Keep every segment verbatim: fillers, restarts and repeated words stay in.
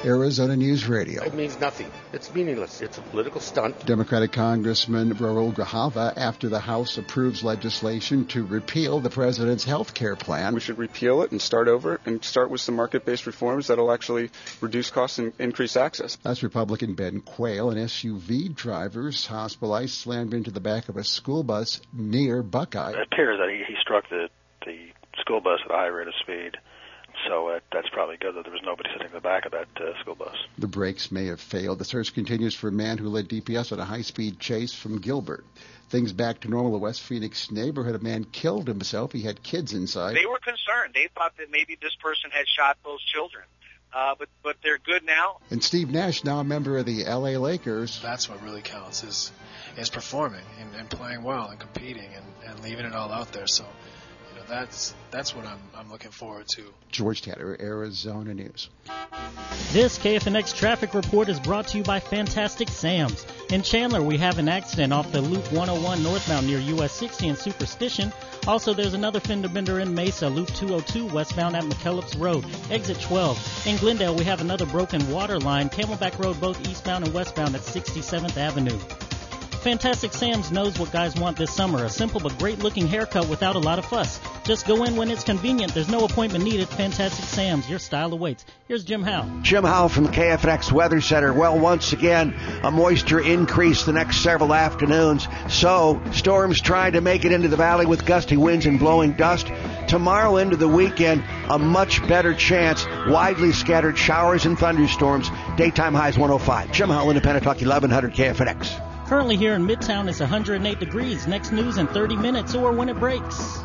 Arizona News Radio. It means nothing. It's meaningless. It's a political stunt. Democratic Congressman Raul Grijalva, after the House approves legislation to repeal the president's health care plan. We should repeal it and start over and start with some market-based reforms that will actually reduce costs and increase access. That's Republican Ben Quayle. An S U V driver's hospitalized, slammed into the back of a school bus near Buckeye. It appears that he, he struck the, the school bus at a high rate of speed. So uh, that's probably good that there was nobody sitting in the back of that uh, school bus. The brakes may have failed. The search continues for a man who led D P S on a high-speed chase from Gilbert. Things back to normal. The West Phoenix neighborhood, a man killed himself. He had kids inside. They were concerned. They thought that maybe this person had shot those children. Uh, but but they're good now. And Steve Nash, now a member of the L A Lakers. That's what really counts, is is performing and, and playing well and competing and, and leaving it all out there. So, you know, that's that's what I'm I'm looking forward to. George Tatter, Arizona News. This K F N X traffic report is brought to you by Fantastic Sam's. In Chandler, we have an accident off the Loop one oh one northbound near U S sixty and Superstition. Also, there's another fender bender in Mesa, Loop two oh two westbound at McKellips Road, exit twelve. In Glendale, we have another broken water line, Camelback Road, both eastbound and westbound at sixty-seventh Avenue. Fantastic Sam's knows what guys want this summer, a simple but great-looking haircut without a lot of fuss. Just go in when it's convenient. There's no appointment needed. Fantastic Sam's, your style awaits. Here's Jim Howe. Jim Howe from the K F N X Weather Center. Well, once again, a moisture increase the next several afternoons. So, storms trying to make it into the valley with gusty winds and blowing dust. Tomorrow into the weekend, a much better chance. Widely scattered showers and thunderstorms. Daytime highs one oh five. Jim Howe, Independent Talk, eleven hundred K F N X. Currently here in Midtown, it's one hundred eight degrees. Next news in thirty minutes or when it breaks.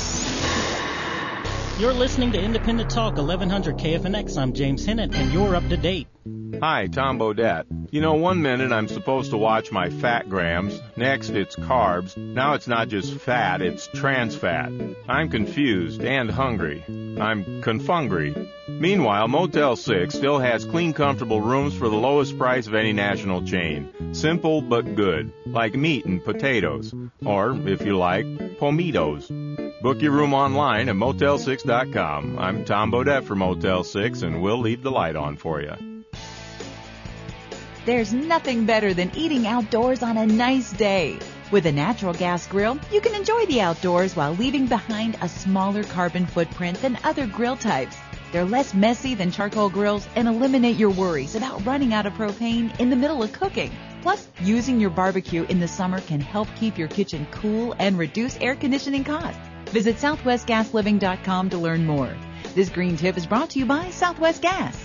You're listening to Independent Talk, eleven hundred K F N X. I'm James Hennett, and you're up to date. Hi, Tom Bodette. You know, one minute I'm supposed to watch my fat grams, next it's carbs, now it's not just fat, it's trans fat. I'm confused and hungry. I'm confungry. Meanwhile, Motel six still has clean, comfortable rooms for the lowest price of any national chain. Simple but good, like meat and potatoes, or, if you like, pomitos. Book your room online at motel six dot com. I'm Tom Bodette for Motel six, and we'll leave the light on for you. There's nothing better than eating outdoors on a nice day. With a natural gas grill, you can enjoy the outdoors while leaving behind a smaller carbon footprint than other grill types. They're less messy than charcoal grills and eliminate your worries about running out of propane in the middle of cooking. Plus, using your barbecue in the summer can help keep your kitchen cool and reduce air conditioning costs. Visit southwest gas living dot com to learn more. This green tip is brought to you by Southwest Gas.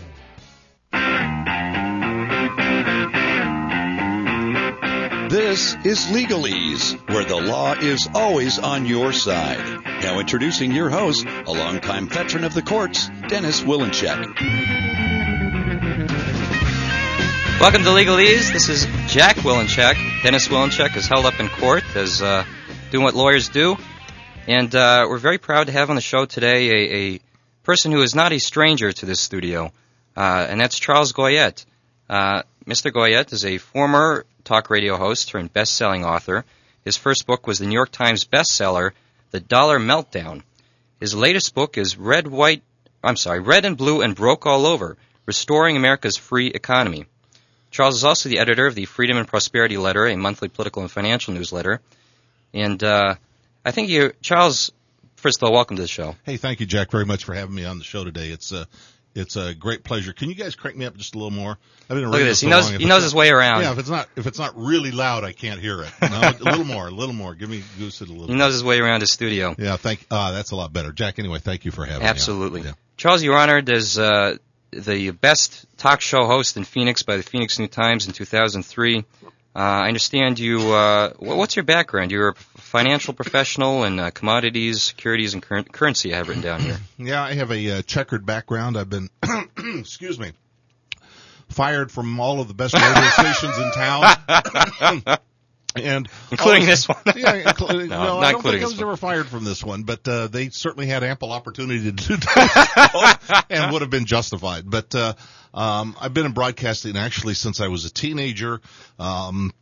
This is Legalese, where the law is always on your side. Now introducing your host, a longtime veteran of the courts, Dennis Willencheck. Welcome to Legalese. This is Jack Willencheck. Dennis Willencheck is held up in court as uh, doing what lawyers do. And uh, we're very proud to have on the show today a, a person who is not a stranger to this studio, uh, and that's Charles Goyette. Uh, Mister Goyette is a former talk radio host and best-selling author. His first book was the New York Times bestseller, The Dollar Meltdown. His latest book is Red, White, I'm sorry, Red and Blue and Broke All Over, Restoring America's Free Economy. Charles is also the editor of the Freedom and Prosperity Letter, a monthly political and financial newsletter. And uh, I think you, Charles, first of all, welcome to the show. Hey, thank you, Jack, very much for having me on the show today. It's uh, it's a great pleasure. Can you guys crank me up just a little more? I've been Look at this. He knows he knows his way around. Yeah, if it's not if it's not really loud, I can't hear it. No, a little more, a little more. Give me goose it a little. He knows his way around his studio. Yeah, thank. Uh, that's a lot better, Jack. Anyway, thank you for having Absolutely. me. Absolutely, yeah. Charles, you were honored as uh, the best talk show host in Phoenix by the Phoenix New Times in two thousand three. Uh, I understand you. Uh, what's your background? You're a financial professional in uh, commodities, securities, and cur- currency. I have written down here. Yeah, I have a uh, checkered background. I've been, excuse me, fired from all of the best radio stations in town. And including this one. Yeah, including, no, well, not I don't including think I was this ever one. fired from this one, but uh, they certainly had ample opportunity to do that and would have been justified. But uh, um, I've been in broadcasting actually since I was a teenager. Um,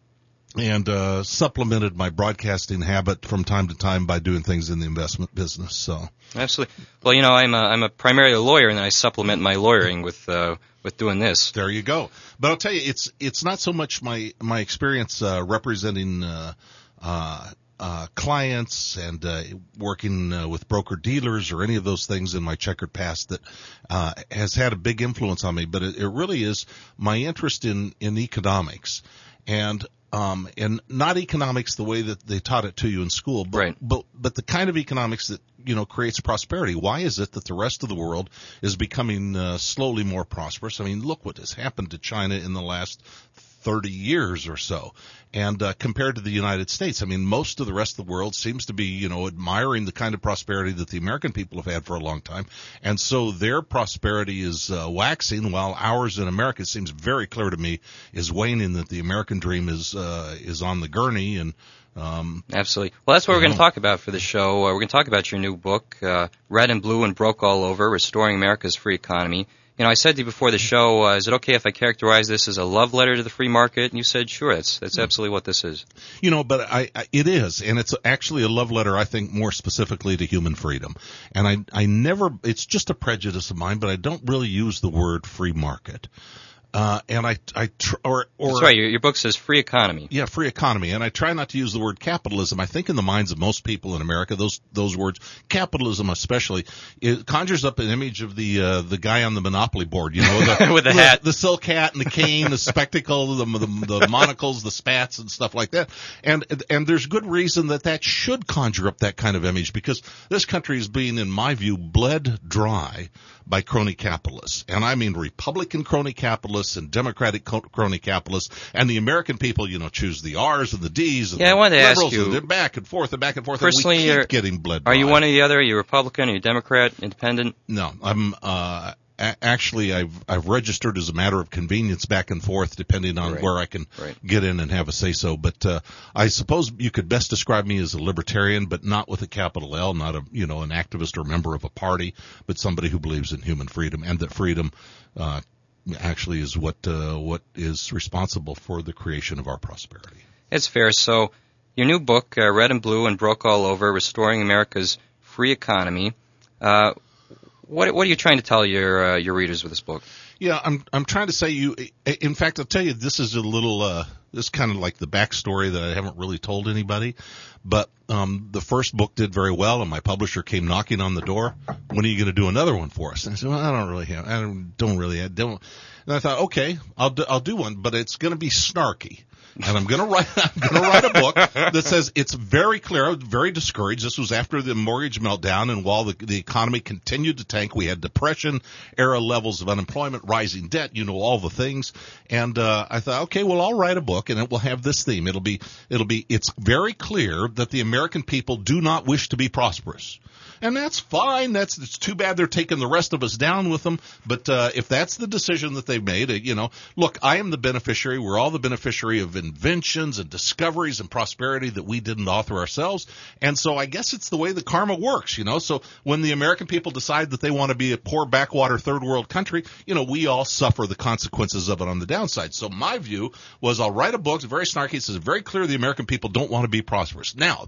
and uh, supplemented my broadcasting habit from time to time by doing things in the investment business. So absolutely. Well, you know, I'm a, I'm a primarily a lawyer, and then I supplement my lawyering with uh, with doing this. There you go. But I'll tell you, it's it's not so much my my experience uh, representing uh, uh, uh, clients and uh, working uh, with broker dealers or any of those things in my checkered past that uh, has had a big influence on me. But it, it really is my interest in in economics. And Um, and not economics the way that they taught it to you in school, but, right. but, but the kind of economics that, you know, creates prosperity. Why is it that the rest of the world is becoming uh, slowly more prosperous? I mean, look what has happened to China in the last thirty years or so. And uh, compared to the United States, I mean, most of the rest of the world seems to be, you know, admiring the kind of prosperity that the American people have had for a long time. And so their prosperity is uh, waxing, while ours in America, it seems very clear to me, is waning, that the American dream is uh, is on the gurney. And um, Absolutely. Well, that's what we're going to talk about for the show. Uh, we're going to talk about your new book, uh, Red and Blue and Broke All Over, Restoring America's Free Economy. You know, I said to you before the show, uh, is it okay if I characterize this as a love letter to the free market? And you said, sure, that's that's absolutely what this is. You know, but I, I it is, and it's actually a love letter, I think, more specifically to human freedom. And I I never, it's just a prejudice of mine, but I don't really use the word free market. Uh, and I, I, tr- or, or. That's right. Your, your book says free economy. Yeah, free economy. And I try not to use the word capitalism. I think in the minds of most people in America, those, those words, capitalism especially, it conjures up an image of the, uh, the guy on the Monopoly board, you know, the, with the, the hat, the silk hat and the cane, the spectacle, the, the, the monocles, the spats and stuff like that. And, and there's good reason that that should conjure up that kind of image, because this country is being, in my view, bled dry by crony capitalists. And I mean Republican crony capitalists and Democratic crony capitalists, and the American people, you know, choose the R's and the D's. And yeah, the I wanted to liberals, ask you. And they're back and forth and back and forth. Personally, and we keep you're getting bled. Are by. you one or the other? Are you Republican? Are you Democrat? Independent? No, I'm. Uh, a- actually, I've I've registered as a matter of convenience back and forth, depending on right. where I can right. get in and have a say so. But uh, I suppose you could best describe me as a libertarian, but not with a capital L, not a you know an activist or member of a party, but somebody who believes in human freedom, and that freedom uh, actually is what uh, what is responsible for the creation of our prosperity. It's fair. So your new book, uh, Red and Blue and Broke All Over, Restoring America's Free Economy. Uh, what what are you trying to tell your uh, your readers with this book? Yeah, I'm I'm trying to say you. In fact, I'll tell you, this is a little. Uh, this is kind of like the backstory that I haven't really told anybody. But um, the first book did very well, and my publisher came knocking on the door. When are you going to do another one for us? And I said, well, I don't really have. I don't, don't really. I don't. And I thought, okay, I'll do, I'll do one, but it's going to be snarky. And I'm going to write, I'm going to write a book that says it's very clear. I was very discouraged. This was after the mortgage meltdown, and while the, the economy continued to tank, we had depression era levels of unemployment, rising debt, you know, all the things. And, uh, I thought, okay, well, I'll write a book and it will have this theme. It'll be, it'll be, it's very clear that the American people do not wish to be prosperous. And that's fine. That's, it's too bad they're taking the rest of us down with them. But, uh, if that's the decision that they've made, uh, you know, look, I am the beneficiary. We're all the beneficiary of inventions and discoveries and prosperity that we didn't author ourselves. And so I guess it's the way the karma works, you know. So when the American people decide that they want to be a poor backwater third world country, you know, we all suffer the consequences of it on the downside. So my view was I'll write a book. It's very snarky. It says very clear the American people don't want to be prosperous. Now,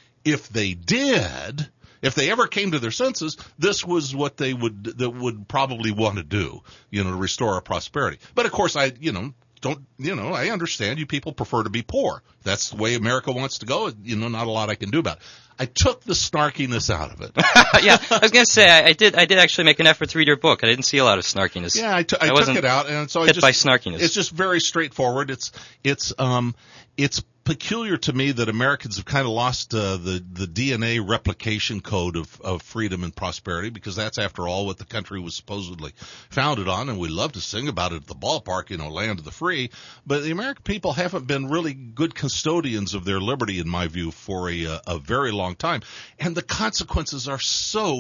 if they did, if they ever came to their senses, this was what they would that would probably want to do, you know, to restore our prosperity. But of course, I, you know, don't, you know, I understand you people prefer to be poor. That's the way America wants to go. You know, not a lot I can do about it. I took the snarkiness out of it. Yeah, I was going to say I, I did. I did actually make an effort to read your book. I didn't see a lot of snarkiness. Yeah, I, t- I, I took it out, and so I hit just by snarkiness. It's just very straightforward. It's it's um it's peculiar to me that Americans have kind of lost uh, the the D N A replication code of of freedom and prosperity, because that's, after all, what the country was supposedly founded on, and we love to sing about it at the ballpark, you know, land of the free. But the American people haven't been really good custodians of their liberty, in my view, for a a very long time, and the consequences are so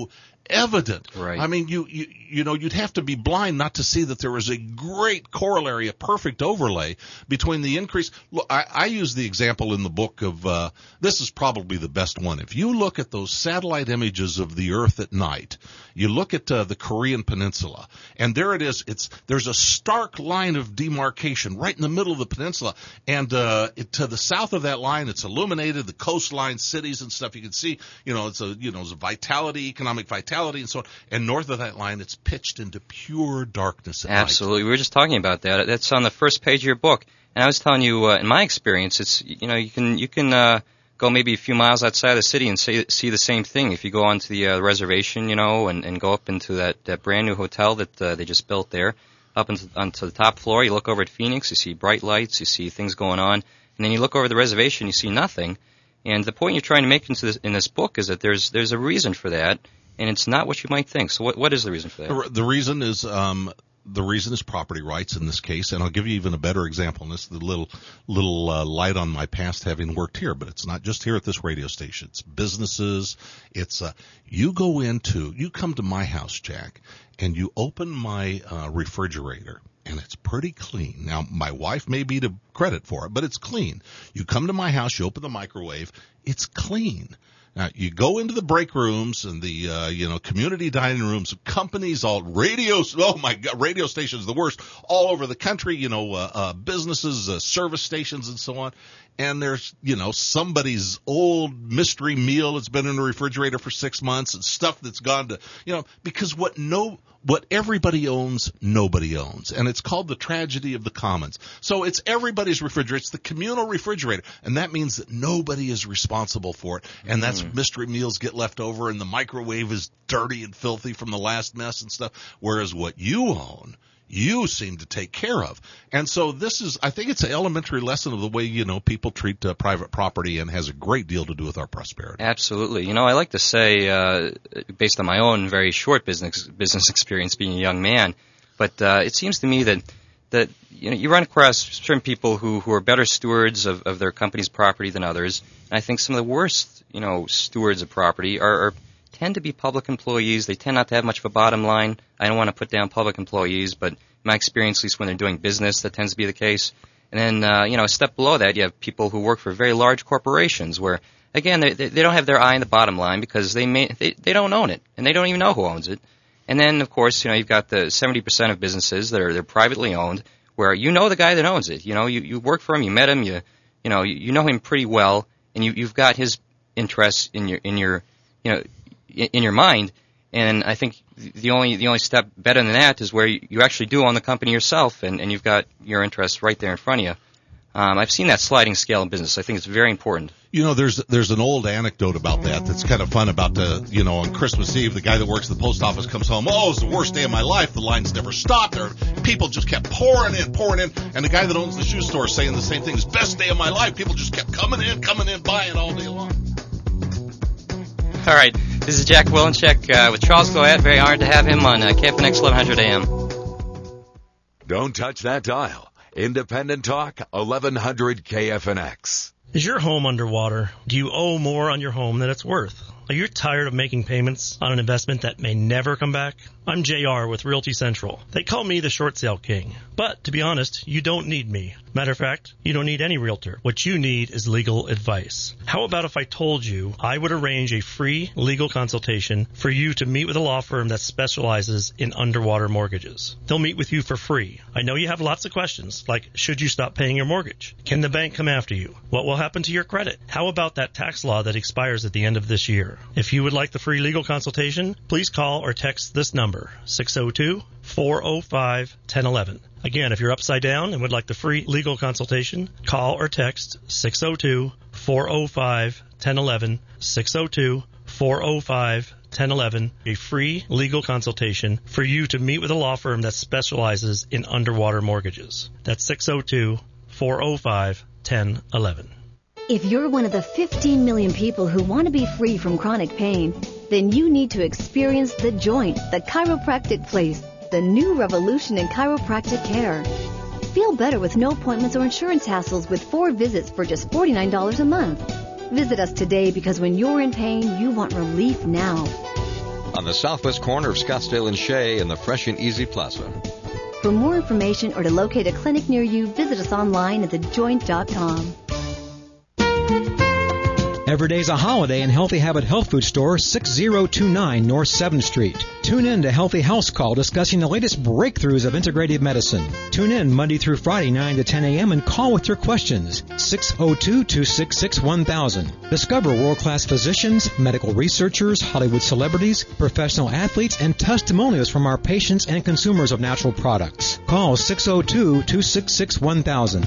evident. Right. I mean, you, you, you know, you'd have to be blind not to see that there was a great corollary, a perfect overlay between the increase. Look, I, I use the example in the book of, uh, this is probably the best one. If you look at those satellite images of the Earth at night, you look at uh, the Korean Peninsula, and there it is. It's, there's a stark line of demarcation right in the middle of the peninsula, and uh, it, to the south of that line, it's illuminated, the coastline, cities and stuff. You can see, you know, it's a, you know, it's a vitality, economic vitality and so on. And north of that line, it's pitched into pure darkness at Absolutely. night. We were just talking about that. That's on the first page of your book. And I was telling you, uh, in my experience, it's, you know, you can, you can, uh, go maybe a few miles outside the city and see, see the same thing. If you go onto the uh, reservation, you know, and, and go up into that, that brand new hotel that uh, they just built there, up into, onto the top floor, you look over at Phoenix, you see bright lights, you see things going on, and then you look over the reservation, you see nothing. And the point you're trying to make into this, in this book is that there's there's a reason for that, and it's not what you might think. So what what is the reason for that? The, the reason is um, the reason is property rights in this case, and I'll give you even a better example. And this is the little little uh, light on my past having worked here, but it's not just here at this radio station. It's businesses. It's uh, you go into you come to my house, Jack, and you open my uh, refrigerator. And it's pretty clean. Now, my wife may be to credit for it, but it's clean. You come to my house, you open the microwave, it's clean. Now, you go into the break rooms and the, uh, you know, community dining rooms, companies, all radios, oh my God, radio stations, the worst, all over the country, you know, uh, uh, businesses, uh, service stations and so on. And there's, you know, somebody's old mystery meal that's been in the refrigerator for six months and stuff that's gone to, you know, because what no, what everybody owns, nobody owns. And it's called the tragedy of the commons. So it's everybody's refrigerator. It's the communal refrigerator. And that means that nobody is responsible for it. And that's Mm. mystery meals get left over and the microwave is dirty and filthy from the last mess and stuff. Whereas what you own, you seem to take care of. And so this is, I think it's an elementary lesson of the way, you know, people treat uh, private property and has a great deal to do with our prosperity. Absolutely. You know, I like to say, uh, based on my own very short business business experience being a young man, but uh, it seems to me that, that you know, you run across certain people who, who are better stewards of, of their company's property than others. And I think some of the worst, you know, stewards of property are, are tend to be public employees. They tend not to have much of a bottom line. I don't want to put down public employees, but in my experience, at least when they're doing business, that tends to be the case. And then, uh, you know, a step below that, you have people who work for very large corporations where, again, they, they don't have their eye on the bottom line because they may, they, they don't own it, and they don't even know who owns it. And then, of course, you know, you've got the seventy percent of businesses that are they're privately owned, where you know the guy that owns it. You know, you, you work for him, you met him, you you know, you, you know him pretty well, and you, you've got his interests in your in your you know in, in your mind. And I think the only the only step better than that is where you, you actually do own the company yourself, and, and you've got your interests right there in front of you. Um, I've seen that sliding scale in business. I think it's very important. You know, there's there's an old anecdote about that that's kind of fun about the, you know, on Christmas Eve, the guy that works at the post office comes home, oh, it's the worst day of my life. The lines never stopped. There, people just kept pouring in, pouring in. And the guy that owns the shoe store is saying the same thing. It's the best day of my life. People just kept coming in, coming in, buying all day long. All right. This is Jack Willencheck uh, with Charles Goyette. Very honored to have him on uh, K F N X eleven hundred A M. Don't touch that dial. Independent Talk, eleven hundred K F N X. Is your home underwater? Do you owe more on your home than it's worth? Are you tired of making payments on an investment that may never come back? I'm J R with Realty Central. They call me the short sale king. But, to be honest, you don't need me. Matter of fact, you don't need any realtor. What you need is legal advice. How about if I told you I would arrange a free legal consultation for you to meet with a law firm that specializes in underwater mortgages? They'll meet with you for free. I know you have lots of questions, like, should you stop paying your mortgage? Can the bank come after you? What will happen to your credit? How about that tax law that expires at the end of this year? If you would like the free legal consultation, please call or text this number, six oh two, four oh five, one oh one one. Again, if you're upside down and would like the free legal consultation, call or text six oh two, four oh five, one oh one one, six oh two, four oh five, one oh one one, a free legal consultation for you to meet with a law firm that specializes in underwater mortgages. That's six oh two, four oh five, one oh one one. If you're one of the fifteen million people who want to be free from chronic pain, then you need to experience The Joint, the chiropractic place, the new revolution in chiropractic care. Feel better with no appointments or insurance hassles with four visits for just forty-nine dollars a month. Visit us today because when you're in pain, you want relief now. on the southwest corner of Scottsdale and Shea in the Fresh and Easy Plaza. For more information or to locate a clinic near you, visit us online at the joint dot com. Every day's a holiday in Healthy Habit Health Food Store, six oh two nine North seventh Street. Tune in to Healthy House Call discussing the latest breakthroughs of integrative medicine. Tune in Monday through Friday, nine to ten a.m. and call with your questions. six oh two, two six six, one thousand. Discover world-class physicians, medical researchers, Hollywood celebrities, professional athletes, and testimonials from our patients and consumers of natural products. Call six oh two, two six six, one thousand.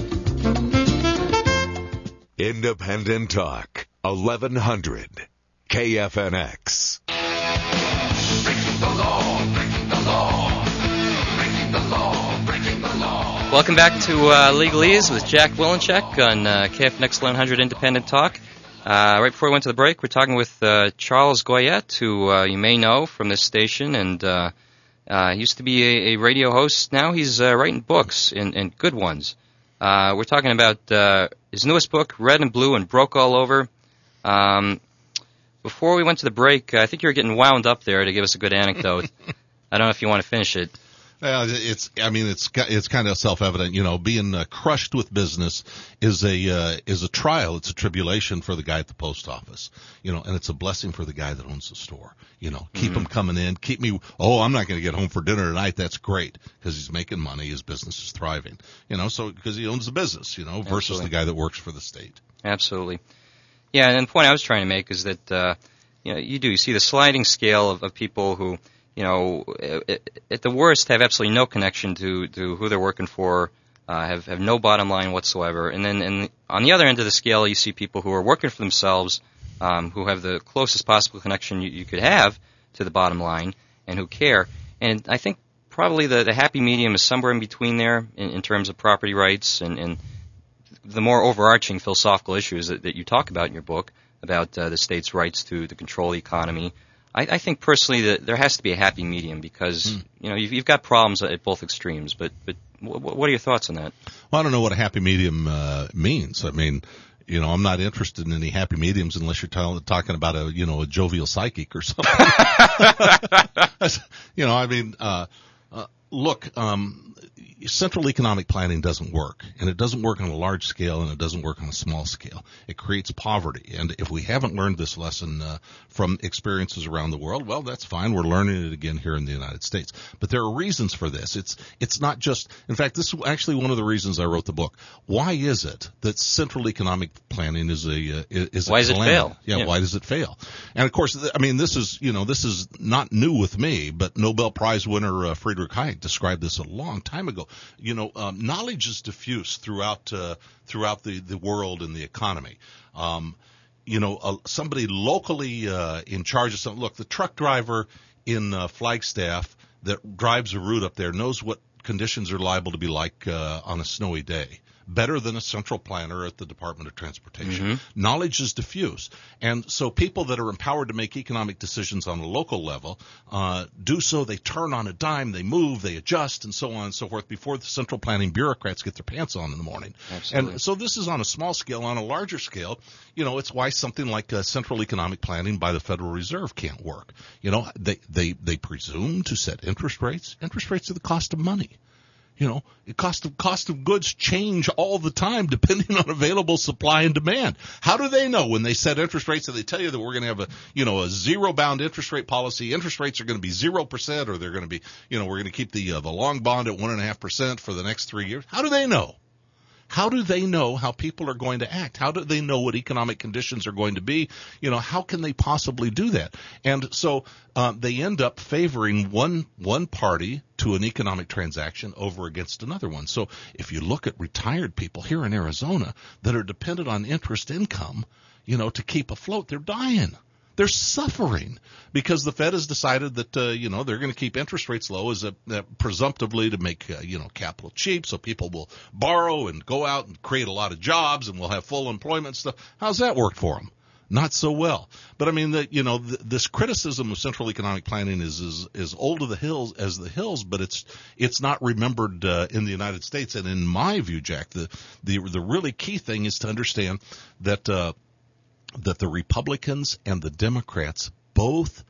Independent Talk, eleven hundred K F N X. Breaking the law, breaking the law, breaking the law, breaking the law. Welcome back to uh, Legalese with Jack Wilenchek on uh, K F N X eleven hundred Independent Talk. Uh, right before we went to the break, we're talking with uh, Charles Goyette, who uh, you may know from this station, and uh, uh, he used to be a, a radio host. Now he's uh, writing books, and, and good ones. Uh, we're talking about uh, his newest book, Red and Blue and Broke All Over. Um, before we went to the break, I think you were getting wound up there to give us a good anecdote. I don't know if you want to finish it. Well, it's, I mean, it's, it's kind of self-evident, you know, being uh, crushed with business is a, uh, is a trial. It's a tribulation for the guy at the post office, you know, and it's a blessing for the guy that owns the store, you know, keep mm-hmm. him coming in, keep me, oh, I'm not going to get home for dinner tonight. That's great because he's making money. His business is thriving, you know, so because he owns the business, you know, versus Absolutely. the guy that works for the state. Absolutely. Yeah. And the point I was trying to make is that, uh, you know, you do, you see the sliding scale of, of people who, you know, at the worst have absolutely no connection to, to who they're working for, uh, have, have no bottom line whatsoever. And then and on the other end of the scale, you see people who are working for themselves, um, who have the closest possible connection you, you could have to the bottom line and who care. And I think probably the, the happy medium is somewhere in between there in, in terms of property rights and, and the more overarching philosophical issues that, that you talk about in your book about uh, the state's rights to, to control the economy. I, I think personally that there has to be a happy medium because mm. you know you've, you've got problems at both extremes. But but w- what are your thoughts on that? Well, I don't know what a happy medium uh, means. I mean, you know, I'm not interested in any happy mediums unless you're t- talking about a you know a jovial psychic or something. you know, I mean, uh, uh, look, um, central economic planning doesn't work, and it doesn't work on a large scale, and it doesn't work on a small scale. It creates poverty, and if we haven't learned this lesson uh, from experiences around the world, well, that's fine. We're learning it again here in the United States. But there are reasons for this. It's it's not just. In fact, this is actually one of the reasons I wrote the book. Why is it that central economic planning is a uh, is why a does calamity? it fail? Yeah, yeah, why does it fail? And of course, I mean, this is you know this is not new with me, but Nobel Prize winner uh, Friedrich Hayek described this a long time ago. You know, um, knowledge is diffuse throughout uh, throughout the, the world and the economy. Um, you know, uh, somebody locally uh, in charge of something. Look, the truck driver in uh, Flagstaff that drives a route up there knows what conditions are liable to be like uh, on a snowy day. Better than a central planner at the Department of Transportation. Mm-hmm. Knowledge is diffuse. And so people that are empowered to make economic decisions on a local level uh, do so. They turn on a dime, they move, they adjust, and so on and so forth before the central planning bureaucrats get their pants on in the morning. Absolutely. And so this is on a small scale. On a larger scale, you know, it's why something like uh, central economic planning by the Federal Reserve can't work. You know, they, they, they presume to set interest rates. Interest rates are the cost of money. You know, the cost of cost of goods change all the time depending on available supply and demand. How do they know when they set interest rates and they tell you that we're going to have a, you know, a zero bound interest rate policy? Interest rates are going to be zero percent, or they're going to be, you know, we're going to keep the uh, the long bond at one and a half percent for the next three years. How do they know? How do they know how people are going to act? How do they know what economic conditions are going to be? You know, how can they possibly do that? And so uh, they end up favoring one one party to an economic transaction over against another one. So if you look at retired people here in Arizona that are dependent on interest income, you know, to keep afloat, they're dying. They're suffering because the Fed has decided that, uh, you know, they're going to keep interest rates low as a, uh, presumptively to make, uh, you know, capital cheap. So people will borrow and go out and create a lot of jobs and we'll have full employment stuff. How's that worked for them? Not so well. But I mean, the, you know, th- this criticism of central economic planning is, is, is old to the hills as the hills, but it's, it's not remembered, uh, in the United States. And in my view, Jack, the, the, the really key thing is to understand that, uh, that the Republicans and the Democrats both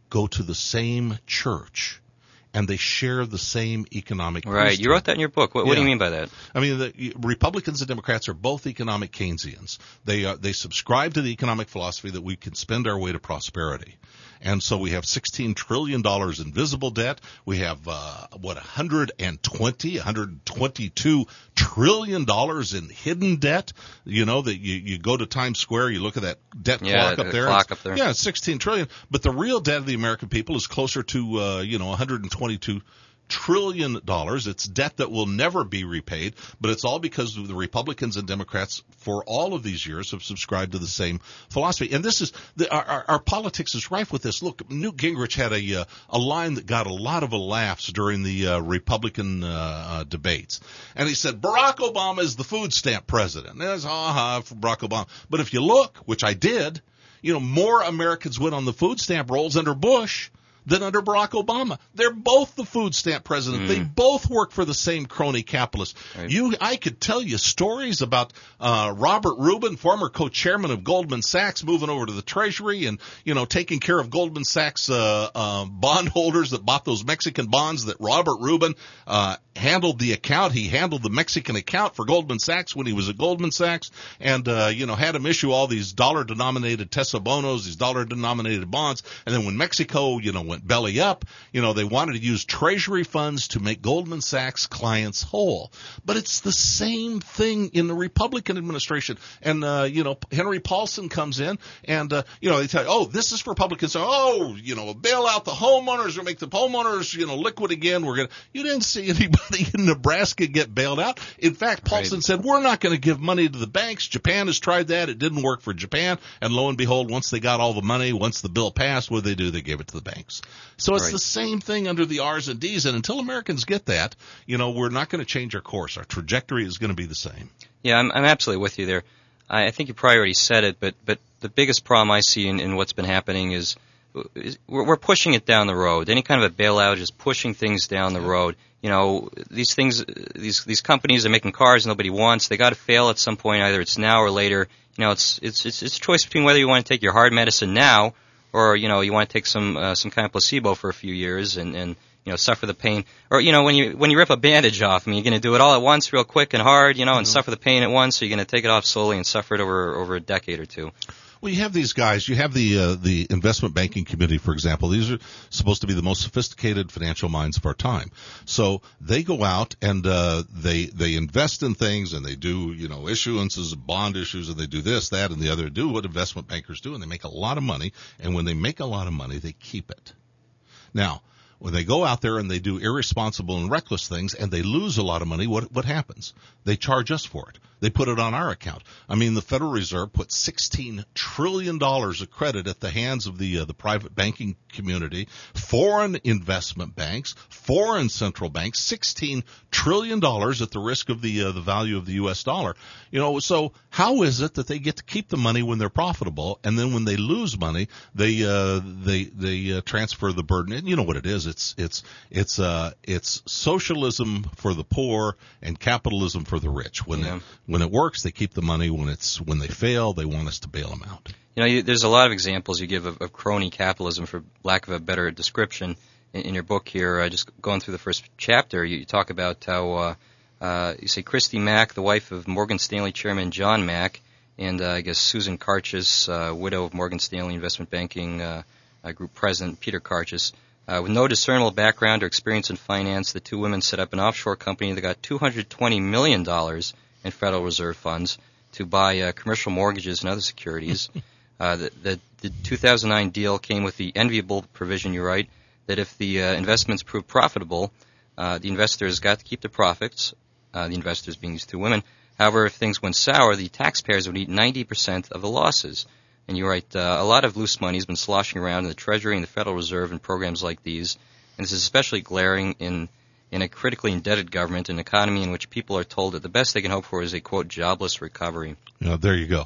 go to the same church, and they share the same economic Right. priesthood. You wrote that in your book. What, what Yeah. do you mean by that? I mean, the Republicans and Democrats are both economic Keynesians. They uh, they subscribe to the economic philosophy that we can spend our way to prosperity. And so we have sixteen trillion dollars in visible debt. We have, uh, what, one hundred twenty, one hundred twenty-two trillion dollars in hidden debt. You know, that you, you go to Times Square, you look at that debt Yeah, clock the up there. clock It's- up there. Yeah, it's sixteen trillion. But the real debt of the American people is closer to, uh, you know, one hundred twenty-two trillion dollars. It's debt that will never be repaid, but it's all because the Republicans and Democrats for all of these years have subscribed to the same philosophy. And this is the, our, our, our politics is rife with this. Look, Newt Gingrich had a uh, a line that got a lot of laughs during the uh, Republican uh, uh, debates, and he said Barack Obama is the food stamp president. And that's ha ha for Barack Obama. But if you look, which I did, you know, more Americans went on the food stamp rolls under Bush than under Barack Obama. They're both the food stamp president. Mm. They both work for the same crony capitalist. Right. You, I could tell you stories about uh, Robert Rubin, former co-chairman of Goldman Sachs, moving over to the Treasury and, you know, taking care of Goldman Sachs uh, uh, bondholders that bought those Mexican bonds that Robert Rubin uh, handled the account. He handled the Mexican account for Goldman Sachs when he was at Goldman Sachs, and uh, you know, had him issue all these dollar-denominated Tesobonos, these dollar-denominated bonds. And then when Mexico, you know, went belly up, you know, they wanted to use Treasury funds to make Goldman Sachs clients whole. But it's the same thing in the Republican administration. And uh, you know, Henry Paulson comes in, and uh, you know, they tell you, oh, this is for Republicans. So, oh, you know, bail out the homeowners or make the homeowners, you know, liquid again. We're gonna. You didn't see anybody in Nebraska get bailed out. In fact, Paulson Right. said, we're not going to give money to the banks. Japan has tried that. It didn't work for Japan. And lo and behold, once they got all the money, once the bill passed, what did they do? They gave it to the banks. So it's Right. the same thing under the R's and D's. And until Americans get that, you know, we're not going to change our course. Our trajectory is going to be the same. Yeah, I'm, I'm absolutely with you there. I, I think you probably already said it, but but the biggest problem I see in, in what's been happening is, is we're, we're pushing it down the road. Any kind of a bailout is pushing things down the road. You know, these things, these these companies are making cars nobody wants. They got to fail at some point. Either it's now or later. You know, it's it's it's it's a choice between whether you want to take your hard medicine now, or you know, you want to take some uh, some kind of placebo for a few years and and you know, suffer the pain. Or you know, when you when you rip a bandage off, I mean, you're going to do it all at once, real quick and hard, you know, and mm-hmm. suffer the pain at once. So you're going to take it off slowly and suffer it over over a decade or two. Well, you have these guys. You have the uh, the investment banking community, for example. These are supposed to be the most sophisticated financial minds of our time. So they go out and uh, they they invest in things, and they do, you know, issuances, bond issues, and they do this, that, and the other. Do what investment bankers do, and they make a lot of money. And when they make a lot of money, they keep it. Now, when they go out there and they do irresponsible and reckless things and they lose a lot of money, what what happens? They charge us for it. They put it on our account. I mean, the Federal Reserve put sixteen trillion dollars of credit at the hands of the uh, the private banking community, foreign investment banks, foreign central banks, sixteen trillion dollars at the risk of the uh, the value of the U S dollar. You know, so how is it that they get to keep the money when they're profitable, and then when they lose money, they uh, they they uh, transfer the burden? And you know what it is? It's it's it's uh it's socialism for the poor and capitalism for the rich. When Yeah. it, when it works, they keep the money. When it's when they fail, they want us to bail them out. You know, you, there's a lot of examples you give of, of crony capitalism, for lack of a better description, in, in your book here. Uh, just going through the first chapter, you, you talk about how uh, uh, you say Christy Mack, the wife of Morgan Stanley chairman John Mack, and uh, I guess Susan Karchis, uh, widow of Morgan Stanley Investment Banking uh, uh, Group president Peter Karchis. Uh, with no discernible background or experience in finance, the two women set up an offshore company that got two hundred twenty million dollars in Federal Reserve funds to buy uh, commercial mortgages and other securities. uh, the, the, the two thousand nine deal came with the enviable provision, you write, that if the uh, investments proved profitable, uh, the investors got to keep the profits, uh, the investors being these two women. However, if things went sour, the taxpayers would eat ninety percent of the losses. And you write, uh, a lot of loose money has been sloshing around in the Treasury and the Federal Reserve in programs like these, and this is especially glaring in in a critically indebted government, an economy in which people are told that the best they can hope for is a, quote, jobless recovery. You know, there you go.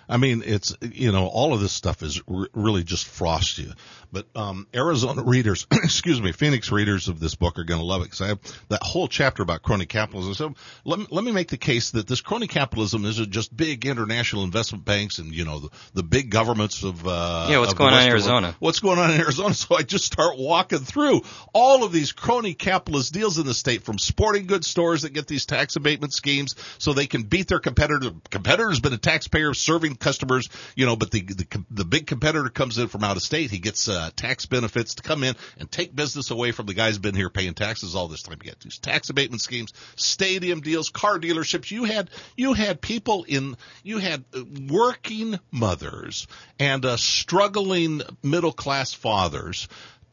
I mean, it's, you know, all of this stuff is r- really just frost you. But um, Arizona readers, excuse me, Phoenix readers of this book are going to love it because I have that whole chapter about crony capitalism. So let me, let me make the case that this crony capitalism isn't just big international investment banks and, you know, the, the big governments of uh, yeah. What's of going on in Western Arizona? world. What's going on in Arizona? So I just start walking through all of these crony capitalist deals in the state, from sporting goods stores that get these tax abatement schemes so they can beat their competitor. Competitor's been a taxpayer serving customers, you know, but the the, the big competitor comes in from out of state. He gets uh, tax benefits to come in and take business away from the guys who've been here paying taxes all this time. You get these tax abatement schemes, stadium deals, car dealerships. You had you had people in you had working mothers and uh, struggling middle class fathers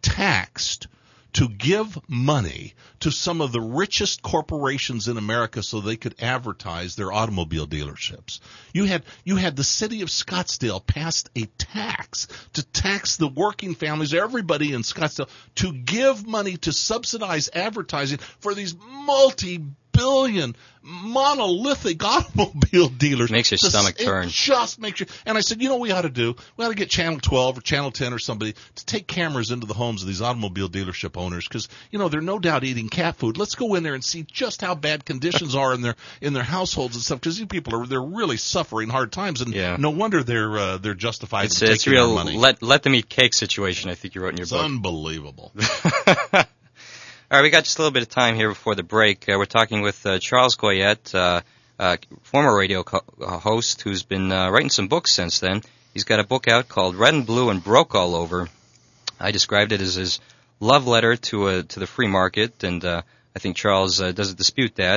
taxed to give money to some of the richest corporations in America so they could advertise their automobile dealerships. You had you had the city of Scottsdale passed a tax to tax the working families, everybody in Scottsdale, to give money to subsidize advertising for these multi-billion monolithic automobile dealers. Makes your stomach it turn. Just makes you. And I said, you know what we ought to do? We ought to get Channel twelve or Channel ten or somebody to take cameras into the homes of these automobile dealership owners because, you know, they're no doubt eating cat food. Let's go in there and see just how bad conditions are in their in their households and stuff because these people are they're really suffering hard times and yeah. no wonder they're uh, they're justified it's, in it's taking real their money. Let let them eat cake situation. I think you wrote in your it's book. Unbelievable. All right, we got just a little bit of time here before the break. Uh, we're talking with uh, Charles Goyette, uh, uh, former radio co- uh, host who's been uh, writing some books since then. He's got a book out called Red and Blue and Broke All Over. I described it as his love letter to uh, to the free market, and uh, I think Charles uh, doesn't dispute that.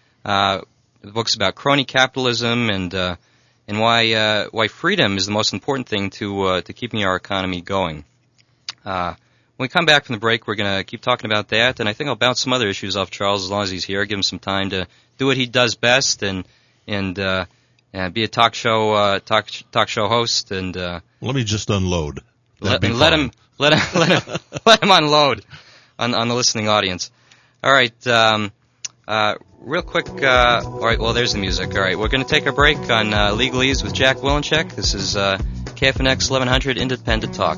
Uh, the book's about crony capitalism and uh, and why uh, why freedom is the most important thing to uh, to keeping our economy going. Uh, When we come back from the break, we're going to keep talking about that, and I think I'll bounce some other issues off Charles as long as he's here, give him some time to do what he does best and and, uh, and be a talk show uh, talk talk show host. And uh, let me just unload. Let, and let him let him let him let him unload on on the listening audience. All right, um, uh, real quick. Uh, all right, well, there's the music. All right, we're going to take a break on uh, Legalese with Jack Willencheck. This is uh, K F N X eleven hundred Independent Talk.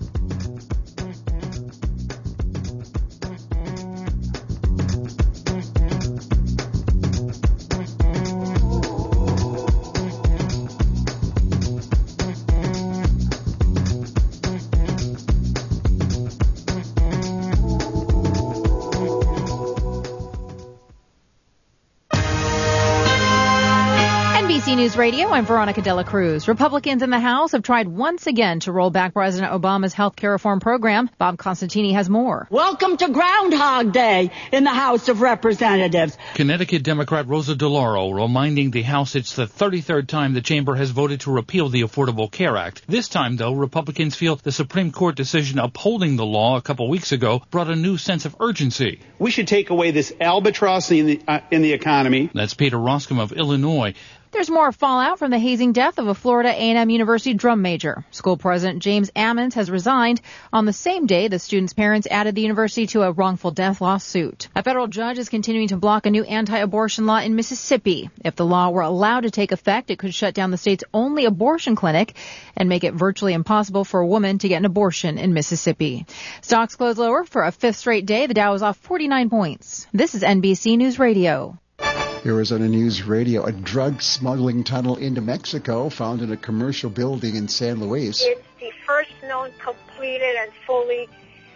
News Radio, I'm Veronica Dela Cruz. Republicans in the House have tried once again to roll back President Obama's health care reform program. Bob Constantini has more. Welcome to Groundhog Day in the House of Representatives. Connecticut Democrat Rosa DeLauro reminding the House it's the thirty-third time the chamber has voted to repeal the Affordable Care Act. This time, though, Republicans feel the Supreme Court decision upholding the law a couple weeks ago brought a new sense of urgency. We should take away this albatross in the, uh, in the economy. That's Peter Roskam of Illinois. There's more fallout from the hazing death of a Florida A and M University drum major. School president James Ammons has resigned. On the same day, the student's parents added the university to a wrongful death lawsuit. A federal judge is continuing to block a new anti-abortion law in Mississippi. If the law were allowed to take effect, it could shut down the state's only abortion clinic and make it virtually impossible for a woman to get an abortion in Mississippi. Stocks closed lower for a fifth straight day. The Dow is off forty-nine points. This is N B C News Radio. Arizona News Radio. A drug smuggling tunnel into Mexico found in a commercial building in San Luis. It's the first known completed and fully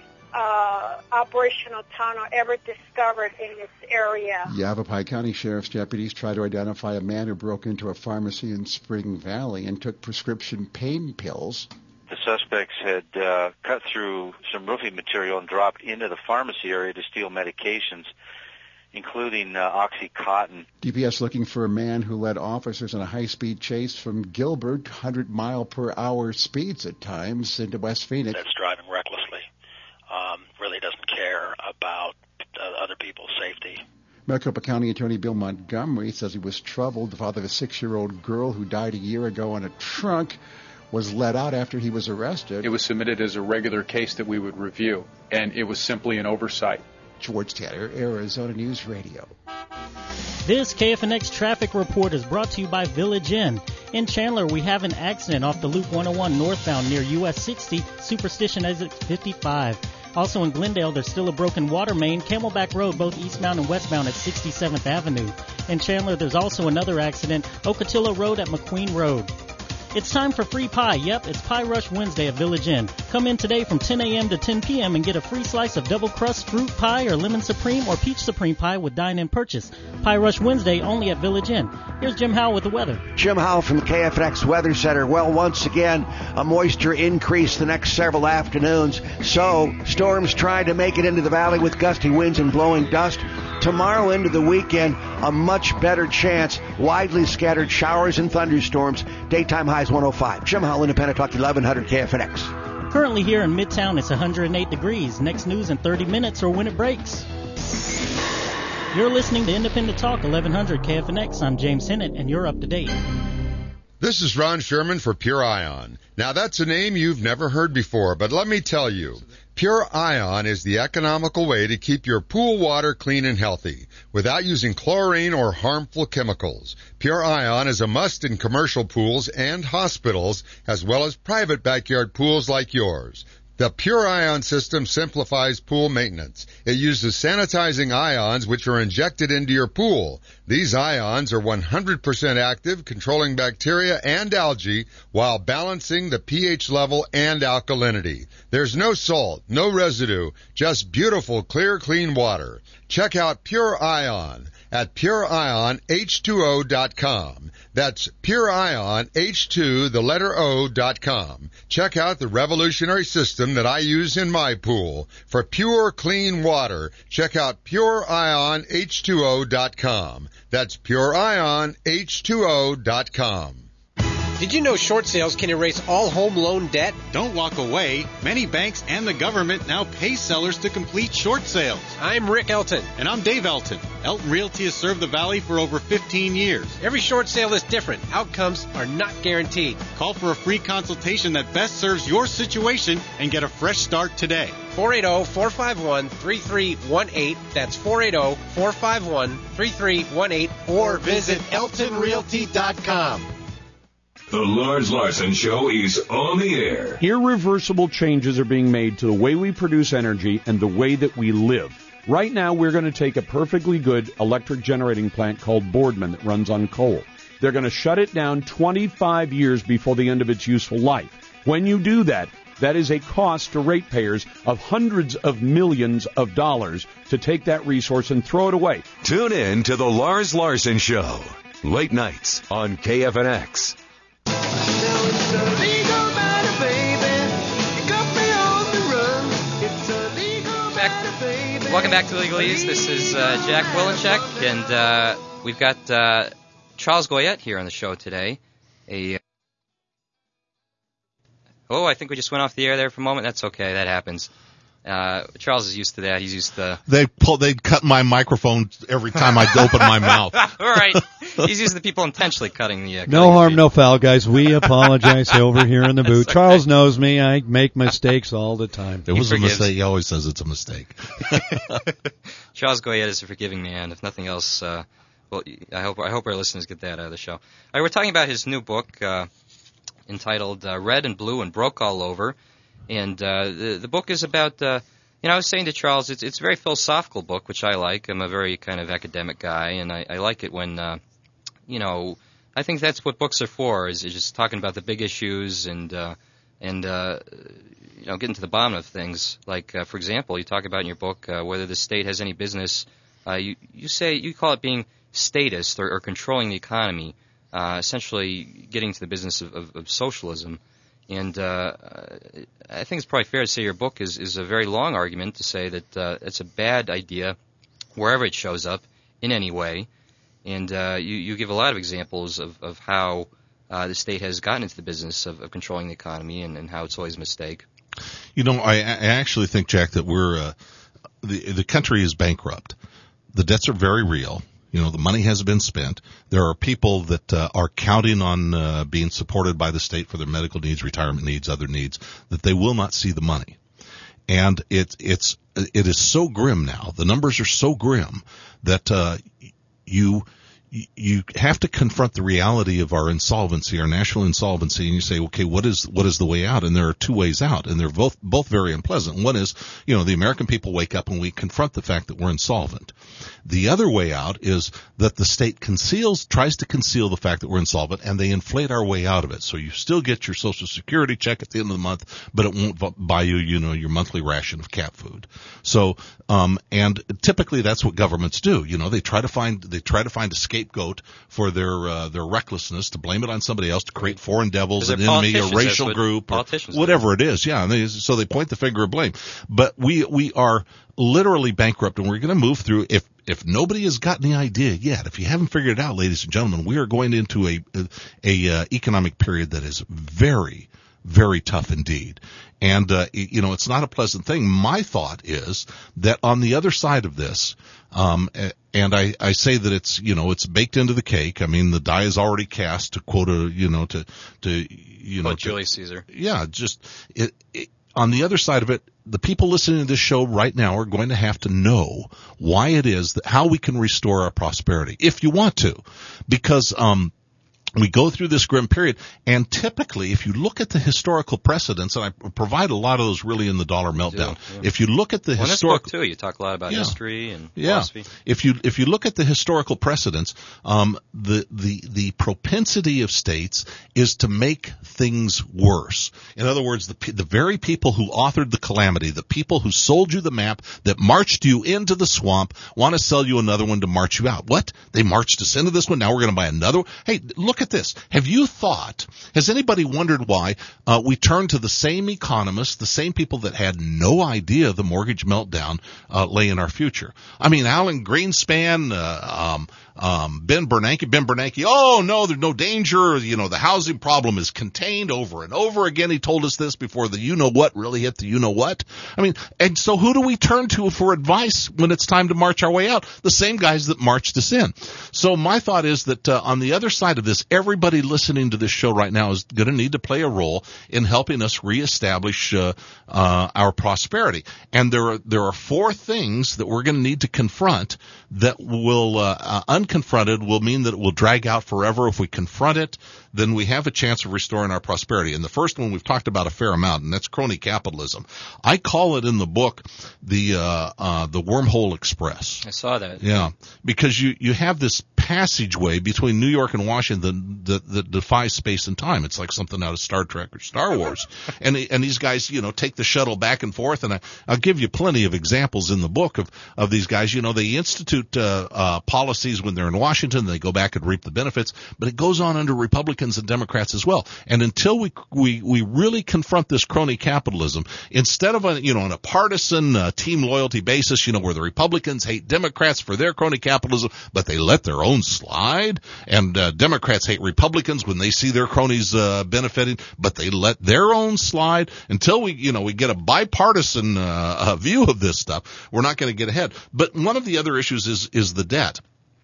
uh, operational tunnel ever discovered in this area. Yavapai County Sheriff's deputies try to identify a man who broke into a pharmacy in Spring Valley and took prescription pain pills. The suspects had uh, cut through some roofing material and dropped into the pharmacy area to steal medications, including uh, OxyContin. D P S looking for a man who led officers in a high-speed chase from Gilbert, one hundred mile per hour speeds at times, into West Phoenix. That's driving recklessly. Um, really doesn't care about uh, other people's safety. Maricopa County Attorney Bill Montgomery says he was troubled. The father of a six-year-old girl who died a year ago in a trunk was let out after he was arrested. It was submitted as a regular case that we would review, and it was simply an oversight. George Taylor, Arizona News Radio. This K F N X traffic report is brought to you by Village Inn. In Chandler, we have an accident off the Loop one oh one northbound near U S sixty, Superstition exit fifty-five. Also in Glendale, there's still a broken water main, Camelback Road, both eastbound and westbound at sixty-seventh Avenue. In Chandler, there's also another accident, Ocotillo Road at McQueen Road. It's time for free pie. Yep, it's Pie Rush Wednesday at Village Inn. Come in today from ten a.m. to ten p.m. and get a free slice of double crust fruit pie or lemon supreme or peach supreme pie with dine-in purchase. Pie Rush Wednesday only at Village Inn. Here's Jim Howell with the weather. Jim Howell from the K F N X Weather Center. Well, once again, a moisture increase the next several afternoons. So, storms trying to make it into the valley with gusty winds and blowing dust. Tomorrow into the weekend, a much better chance. Widely scattered showers and thunderstorms. Daytime highs one oh five. Jim Howell, Independent Talk, eleven hundred K F N X. Currently here in Midtown, it's one hundred eight degrees. Next news in thirty minutes or when it breaks. You're listening to Independent Talk, eleven hundred K F N X. I'm James Hennett, and you're up to date. This is Ron Sherman for Pure Ion. Now, that's a name you've never heard before, but let me tell you, Pure Ion is the economical way to keep your pool water clean and healthy without using chlorine or harmful chemicals. Pure Ion is a must in commercial pools and hospitals, as well as private backyard pools like yours. The Pure Ion system simplifies pool maintenance. It uses sanitizing ions which are injected into your pool. These ions are one hundred percent active, controlling bacteria and algae while balancing the pH level and alkalinity. There's no salt, no residue, just beautiful, clear, clean water. Check out Pure Ion at pure ion H two O dot com. That's pure ion H two, the letter O, dot com. Check out the revolutionary system that I use in my pool. For pure, clean water, check out pure ion H two O dot com. That's pure ion H two O dot com. Did you know short sales can erase all home loan debt? Don't walk away. Many banks and the government now pay sellers to complete short sales. I'm Rick Elton. And I'm Dave Elton. Elton Realty has served the Valley for over fifteen years. Every short sale is different. Outcomes are not guaranteed. Call for a free consultation that best serves your situation and get a fresh start today. four eight zero, four five one, three three one eight. That's four eight zero, four five one, three three one eight. Or visit elton realty dot com. The Lars Larson Show is on the air. Irreversible changes are being made to the way we produce energy and the way that we live. Right now, we're going to take a perfectly good electric generating plant called Boardman that runs on coal. They're going to shut it down twenty-five years before the end of its useful life. When you do that, that is a cost to ratepayers of hundreds of millions of dollars to take that resource and throw it away. Tune in to The Lars Larson Show, late nights on K F N X. Back, welcome back to Legalese. This is uh, Jack Willencheck, and uh, we've got uh, Charles Goyette here on the show today. A oh, I think we just went off the air there for a moment. That's okay. That happens. Uh, Charles is used to that. He's used to... They pull, they'd cut my microphone every time I'd open my mouth. All right. He's used to people intentionally cutting the... Uh, no cutting harm, the no foul, guys. We apologize over here in the booth. Okay. Charles knows me. I make mistakes all the time. It was he a mistake. He always says it's a mistake. Charles Goyette is a forgiving man. If nothing else, uh, well, I hope I hope our listeners get that out of the show. All right, we're talking about his new book uh, entitled uh, Red and Blue and Broke All Over. And uh, the the book is about, uh, you know, I was saying to Charles, it's it's a very philosophical book, which I like. I'm a very kind of academic guy, and I, I like it when, uh, you know, I think that's what books are for, is, is just talking about the big issues and, uh, and uh, you know, getting to the bottom of things. Like, uh, for example, you talk about in your book uh, whether the state has any business, uh, you, you say, you call it being statist or, or controlling the economy, uh, essentially getting to the business of, of, of socialism. And uh, I think it's probably fair to say your book is, is a very long argument to say that uh, it's a bad idea wherever it shows up in any way. And uh, you, you give a lot of examples of, of how uh, the state has gotten into the business of, of controlling the economy and, and how it's always a mistake. You know, I, I actually think, Jack, that we're uh, the the country is bankrupt. The debts are very real. You know, the money has been spent. There are people that uh, are counting on uh, being supported by the state for their medical needs, retirement needs, other needs, that they will not see the money. And it, it's, it is so grim now. The numbers are so grim that uh, you you, you have to confront the reality of our insolvency, our national insolvency, and you say, okay, what is what is the way out? And there are two ways out, and they're both both very unpleasant. One is, you know, the American people wake up and we confront the fact that we're insolvent. The other way out is that the state conceals, tries to conceal the fact that we're insolvent, and they inflate our way out of it. So you still get your Social Security check at the end of the month, but it won't buy you, you know, your monthly ration of cat food. So, um, and typically that's what governments do. You know, they try to find, they try to find a scapegoat for their, uh, their recklessness, to blame it on somebody else, to create foreign devils, an enemy, a racial group, or whatever it is. Yeah. And they, so they point the finger of blame. But we, we are literally bankrupt, and we're going to move through. If if nobody has got any idea yet, if you haven't figured it out, ladies and gentlemen, we are going into a a, a uh, economic period that is very, very tough indeed. And uh, you know, it's not a pleasant thing. My thought is that on the other side of this, um, and I, I say that it's, you know, it's baked into the cake. I mean, the die is already cast, to quote a, you know, to to you know, But Julius Caesar. Yeah, just it, it. On the other side of it, the people listening to this show right now are going to have to know why it is that, how we can restore our prosperity, if you want to, because um we go through this grim period, and typically, if you look at the historical precedents, and I provide a lot of those really in the Dollar Meltdown. Yeah, yeah. If you look at the well, historical, too, you talk a lot about yeah. history and yeah. philosophy. If you if you look at the historical precedents, um, the the the propensity of states is to make things worse. In other words, the the very people who authored the calamity, the people who sold you the map, that marched you into the swamp, want to sell you another one to march you out. What? They marched us into this one. Now we're going to buy another one. Hey, look at this. Have you thought, has anybody wondered why uh, we turn to the same economists, the same people that had no idea the mortgage meltdown uh, lay in our future? I mean, Alan Greenspan, uh, um, um, Ben Bernanke, Ben Bernanke, oh no, there's no danger. You know, the housing problem is contained. Over and over again, he told us this before the you-know-what really hit the you-know-what. I mean, and so who do we turn to for advice when it's time to march our way out? The same guys that marched us in. So my thought is that uh, on the other side of this, everybody listening to this show right now is going to need to play a role in helping us reestablish uh, uh, our prosperity. And there are there are four things that we're going to need to confront that will uh, uh, unconfronted will mean that it will drag out forever. If we confront it, then we have a chance of restoring our prosperity. And the first one we've talked about a fair amount, and that's crony capitalism. I call it in the book the uh, uh, the wormhole express. I saw that. Yeah, because you you have this passageway between New York and Washington that, that defies space and time. It's like something out of Star Trek or Star Wars. and and these guys, you know, take the shuttle back and forth. And I, I'll give you plenty of examples in the book of of these guys. You know, they institute uh, uh, policies when they're in Washington. They go back and reap the benefits, but it goes on under Republicans and Democrats as well. And until we we we really confront this crony capitalism, instead of a, you know, on a partisan uh, team loyalty basis, you know, where the Republicans hate Democrats for their crony capitalism, but they let their own slide, and uh, Democrats hate Republicans when they see their cronies uh, benefiting, but they let their own slide. Until we, you know, we get a bipartisan uh, uh, view of this stuff, we're not going to get ahead. But one of the other issues is is the debt.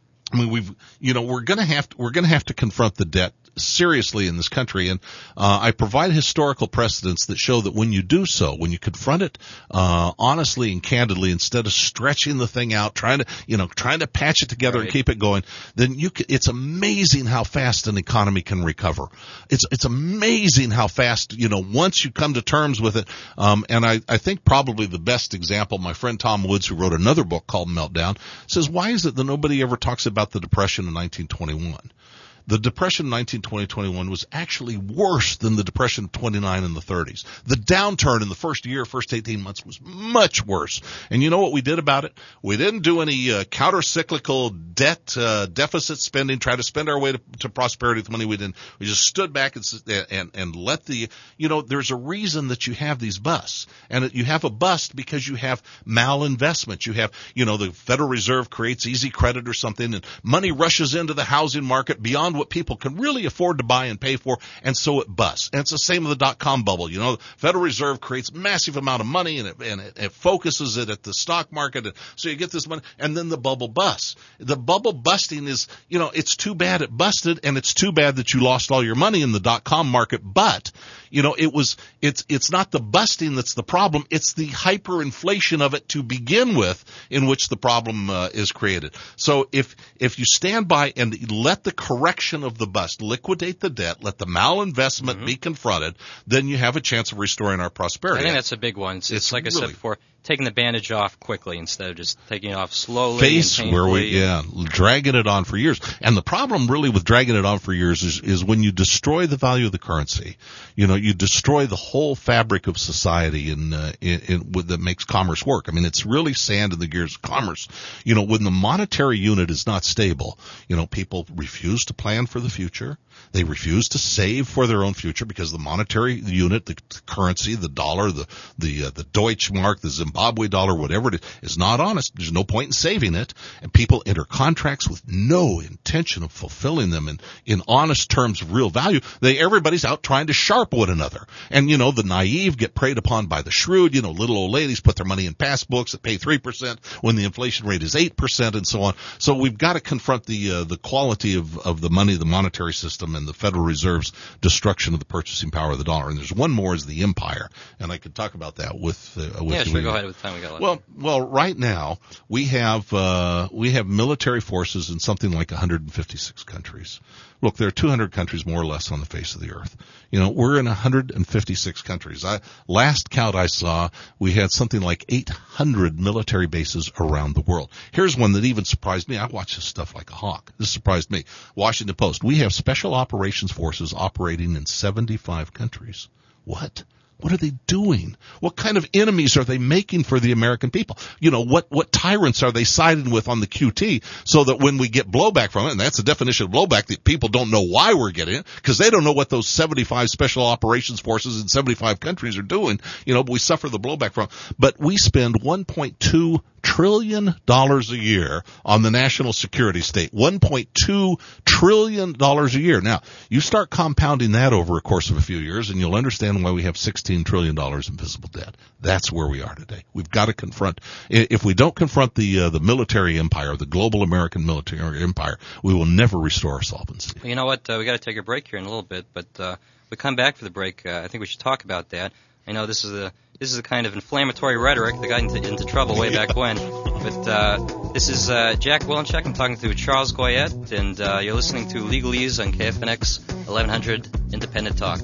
I mean, we've, you know, we're going to have to, we're going to have to confront the debt seriously in this country. And, uh, I provide historical precedents that show that when you do so, when you confront it, uh, honestly and candidly, instead of stretching the thing out, trying to, you know, trying to patch it together right. and keep it going, then you can, it's amazing how fast an economy can recover. It's, it's amazing how fast, you know, once you come to terms with it. Um, and I, I think probably the best example, my friend Tom Woods, who wrote another book called Meltdown, says, why is it that nobody ever talks about the Depression in nineteen twenty-one? The Depression in nineteen twenty, twenty-one was actually worse than the Depression of twenty-nine and the thirties. The downturn in the first year, first eighteen months was much worse. And you know what we did about it? We didn't do any uh, counter-cyclical debt, uh, deficit spending, try to spend our way to, to prosperity with money we didn't. We just stood back and, and, and let the, you know, there's a reason that you have these busts. And you have a bust because you have malinvestment. You have, you know, the Federal Reserve creates easy credit or something, and money rushes into the housing market beyond what people can really afford to buy and pay for, and so it busts. And it's the same with the dot-com bubble. You know, the Federal Reserve creates massive amount of money, and it, and it, it focuses it at the stock market, and so you get this money, and then the bubble busts. The bubble busting is, you know, it's too bad it busted, and it's too bad that you lost all your money in the dot-com market, but You know, it was, it's, it's not the busting that's the problem. It's the hyperinflation of it to begin with in which the problem uh, is created. So if, if you stand by and let the correction of the bust liquidate the debt, let the malinvestment mm-hmm. be confronted, then you have a chance of restoring our prosperity. I think that's a big one. It's, it's like I really, said before, taking the bandage off quickly instead of just taking it off slowly. Face and where we, yeah, dragging it on for years. And the problem really with dragging it on for years is, is when you destroy the value of the currency, you know, you destroy the whole fabric of society in, uh, in, in with, that makes commerce work. I mean, it's really sand in the gears of commerce. You know, when the monetary unit is not stable, you know, people refuse to plan for the future. They refuse to save for their own future because the monetary unit, the currency, the dollar, the the uh, the Deutschmark, the Zimbabwe dollar, whatever it is, is not honest. There's no point in saving it, and people enter contracts with no intention of fulfilling them in in honest terms of real value. They everybody's out trying to sharp one another, and you know the naive get preyed upon by the shrewd. You know, little old ladies put their money in passbooks that pay three percent when the inflation rate is eight percent, and so on. So we've got to confront the uh, the quality of of the money, the monetary system, and the Federal Reserve's destruction of the purchasing power of the dollar. And there's one more is the empire, and I could talk about that with uh, with yeah, you. sure. Go ahead with the time we got left. Well, well, right now we have uh, we have military forces in something like one hundred fifty-six countries. Look, there are two hundred countries more or less on the face of the earth. You know, we're in one hundred fifty-six countries. I, last count I saw, we had something like eight hundred military bases around the world. Here's one that even surprised me. I watch this stuff like a hawk. This surprised me. Washington Post. We have special operations forces operating in seventy-five countries. What? What are they doing? What kind of enemies are they making for the American people? You know, what, what tyrants are they siding with on the Q T so that when we get blowback from it, and that's the definition of blowback, that people don't know why we're getting it, because they don't know what those seventy-five special operations forces in seventy-five countries are doing, you know, but we suffer the blowback from it. But we spend one point two trillion dollars a year on the national security state. one point two trillion dollars a year. Now, you start compounding that over a course of a few years, and you'll understand why we have sixteen trillion dollars in visible debt. That's where we are today. We've got to confront, if we don't confront the uh, the military empire, the global American military empire, we will never restore our solvency. You know what? Uh, we got to take a break here in a little bit, but uh, we come back for the break. Uh, I think we should talk about that. I know this is a this is a kind of inflammatory rhetoric that got into, into trouble way back when, but uh, this is uh, Jack Willencheck. I'm talking to Charles Goyette, and uh, you're listening to Legalese on K F N X eleven hundred Independent Talk.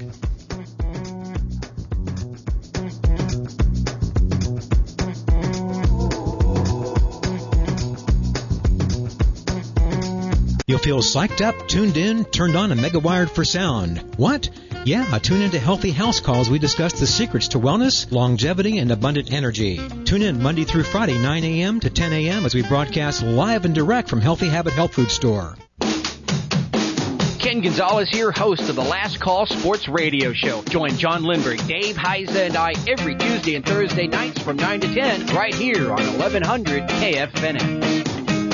You'll feel psyched up, tuned in, turned on, and mega-wired for sound. What? Yeah, tune into Healthy House Calls. We discuss the secrets to wellness, longevity, and abundant energy. Tune in Monday through Friday, nine a.m. to ten a.m. as we broadcast live and direct from Healthy Habit Health Food Store. Ken Gonzalez here, host of the Last Call Sports Radio Show. Join John Lindbergh, Dave Heiza, and I every Tuesday and Thursday nights from nine to ten right here on eleven hundred K F N X.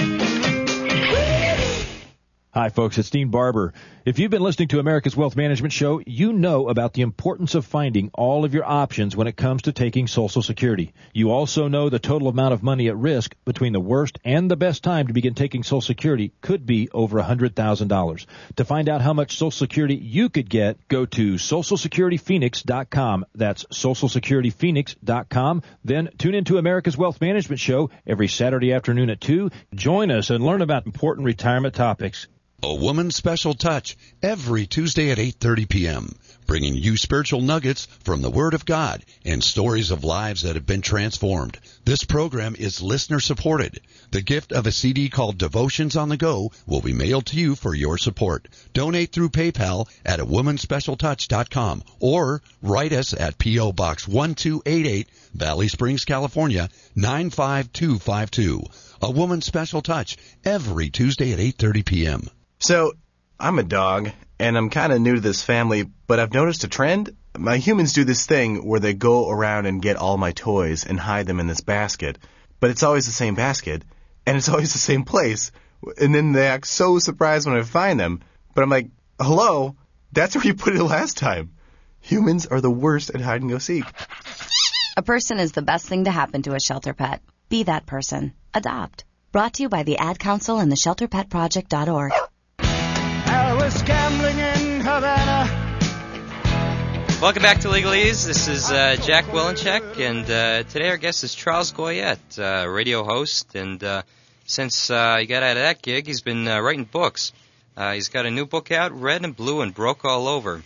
Hi, folks. It's Dean Barber. If you've been listening to America's Wealth Management Show, you know about the importance of finding all of your options when it comes to taking Social Security. You also know the total amount of money at risk between the worst and the best time to begin taking Social Security could be over one hundred thousand dollars. To find out how much Social Security you could get, go to social security phoenix dot com. That's social security phoenix dot com. Then tune into America's Wealth Management Show every Saturday afternoon at two. Join us and learn about important retirement topics. A Woman's Special Touch, every Tuesday at eight thirty p.m., bringing you spiritual nuggets from the Word of God and stories of lives that have been transformed. This program is listener-supported. The gift of a C D called Devotions on the Go will be mailed to you for your support. Donate through PayPal at a woman special touch dot com or write us at P O. Box one two eight eight, Valley Springs, California, nine five two five two. A Woman's Special Touch, every Tuesday at eight thirty p.m. So, I'm a dog, and I'm kind of new to this family, but I've noticed a trend. My humans do this thing where they go around and get all my toys and hide them in this basket, but it's always the same basket, and it's always the same place, and then they act so surprised when I find them, but I'm like, hello, that's where you put it last time. Humans are the worst at hide and go seek. A person is the best thing to happen to a shelter pet. Be that person. Adopt. Brought to you by the Ad Council and the shelter pet project dot org. I was gambling in Havana, Welcome back to Legalese. This is uh, Jack Willencheck, and uh, today our guest is Charles Goyette, uh, radio host. And uh, since uh, he got out of that gig, he's been uh, writing books. Uh, he's got a new book out, Red and Blue and Broke All Over.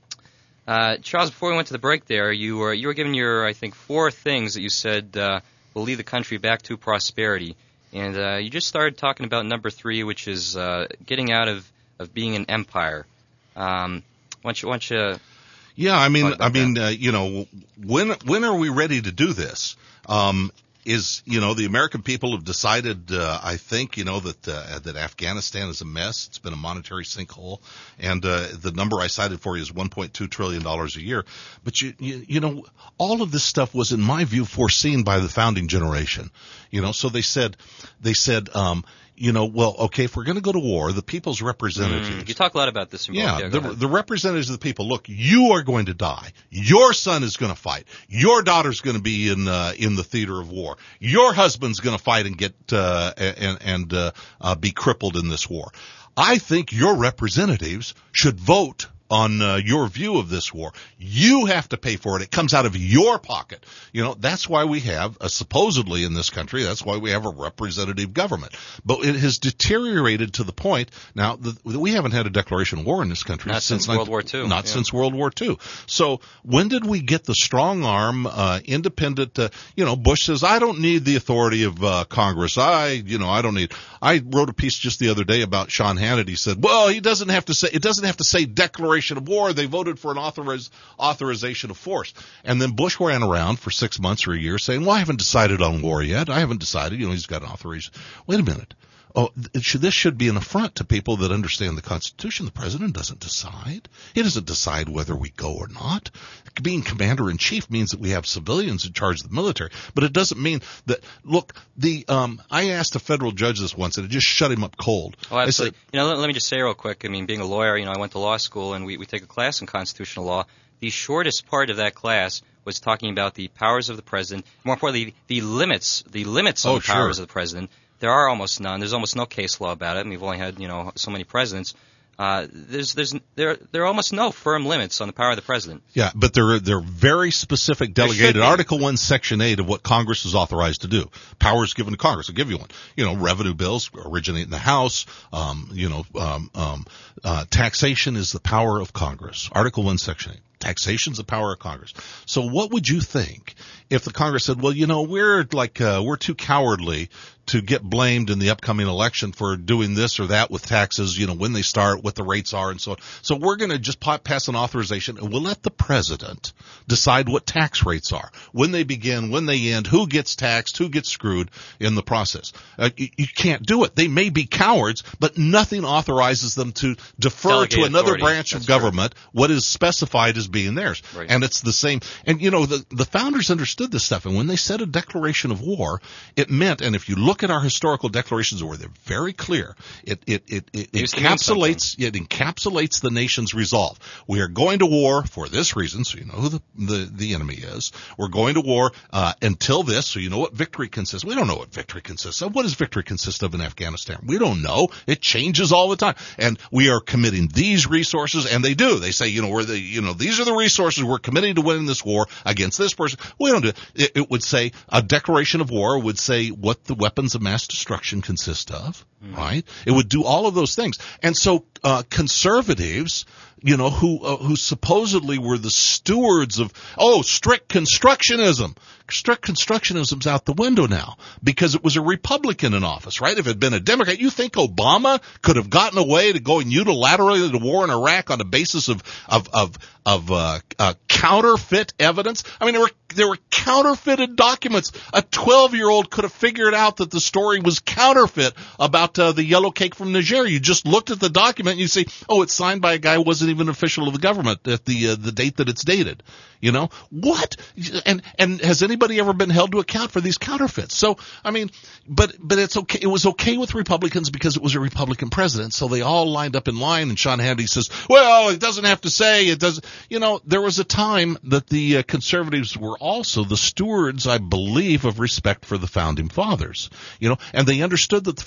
Uh, Charles, before we went to the break there, you were you were giving your, I think, four things that you said uh, will lead the country back to prosperity. And uh, you just started talking about number three, which is uh, getting out of, of being an empire. Um, why don't you... Why don't you Yeah, I mean, I mean, uh, you know, when when are we ready to do this? Um, is you know, the American people have decided, uh, I think, you know, that uh, that Afghanistan is a mess. It's been a monetary sinkhole, and uh, the number I cited for you is one point two trillion dollars a year. But you, you, you know, all of this stuff was, in my view, foreseen by the founding generation. You know, so they said, they said. Um, You know, well, okay, if we're going to go to war, the people's representatives. Mm, you talk a lot about this in book. Yeah, yeah the, the representatives of the people. Look, you are going to die. Your son is going to fight. Your daughter's going to be in uh, in the theater of war. Your husband's going to fight and get uh, and and uh, uh, be crippled in this war. I think your representatives should vote on uh, your view of this war. You have to pay for it. It comes out of your pocket. You know, that's why we have, a, supposedly in this country, that's why we have a representative government. But it has deteriorated to the point, now, the, we haven't had a declaration of war in this country. Not since, since World War Two. Not yeah. since World War Two. So when did we get the strong arm, uh, independent, uh, you know, Bush says, I don't need the authority of uh, Congress. I, you know, I don't need, I wrote a piece just the other day about Sean Hannity. He said, well, he doesn't have to say, it doesn't have to say declaration of war. They voted for an authoriz- authorization of force. And then Bush ran around for six months or a year saying, well, I haven't decided on war yet. I haven't decided. You know, he's got an authorization. Wait a minute. Oh, it should, this should be an affront to people that understand the Constitution. The president doesn't decide. He doesn't decide whether we go or not. Being commander-in-chief means that we have civilians in charge of the military, but it doesn't mean that, look, the, um, I asked a federal judge this once, and it just shut him up cold. Oh, absolutely. Said, you know, let, let me just say real quick, I mean, being a lawyer, you know, I went to law school, and we, we take a class in constitutional law. The shortest part of that class was talking about the powers of the president, more importantly, the limits, the limits on oh, the powers sure. of the president. There are almost none. There's almost no case law about it. And we've only had, you know, so many presidents. Uh, there's, there's, there, there are almost no firm limits on the power of the president. Yeah, but they're, they're very specific, delegated. Article one, Section eight of what Congress is authorized to do. Powers given to Congress. I'll give you one. You know, revenue bills originate in the House. Um, you know, um, um, uh, taxation is the power of Congress. Article one, Section eight. Taxation's the power of Congress. So what would you think if the Congress said, well, you know, we're like, uh, we're too cowardly to get blamed in the upcoming election for doing this or that with taxes, you know, when they start, what the rates are, and so on. So we're going to just pass an authorization, and we'll let the president decide what tax rates are, when they begin, when they end, who gets taxed, who gets screwed in the process. Uh, you, you can't do it. They may be cowards, but nothing authorizes them to defer Delegate to another authority. branch That's of government true. What is specified as being theirs. Right. And it's the same. And, you know, the, the founders understood this stuff. And when they said a declaration of war, it meant, and if you look at our historical declarations of war, they're very clear. It, it, it, it encapsulates, it encapsulates the nation's resolve. We are going to war for this reason, so you know who the, the, the enemy is. We're going to war, uh, until this, so you know what victory consists. We don't know what victory consists of. What does victory consist of in Afghanistan? We don't know. It changes all the time. And we are committing these resources, and they do. They say, you know, we're the, you know, these are the resources we're committing to winning this war against this person. We don't do it. It, it would say, a declaration of war would say what the weapons of mass destruction consist of, mm. right? It would do all of those things. And so, uh, conservatives, you know, who, uh, who supposedly were the stewards of, oh, strict constructionism. Strict constructionism's out the window now because it was a Republican in office, right? If it had been a Democrat, you think Obama could have gotten away to going unilaterally to war in Iraq on the basis of, of, of, of, uh, uh, counterfeit evidence? I mean, there were, there were counterfeited documents. A twelve-year-old could have figured out that the story was counterfeit about, uh, the yellow cake from Niger. You just looked at the document and you say, oh, it's signed by a guy who wasn't even an official of the government at the, uh, the date that it's dated. You know, what? And, and has anybody ever been held to account for these counterfeits? So, I mean, but, but it's okay. It was okay with Republicans because it was a Republican president. So they all lined up in line, and Sean Hannity says, well, it doesn't have to say, it doesn't, you know, there was a time that the uh, conservatives were also the stewards, I believe, of respect for the founding fathers, you know, and they understood that the founding fathers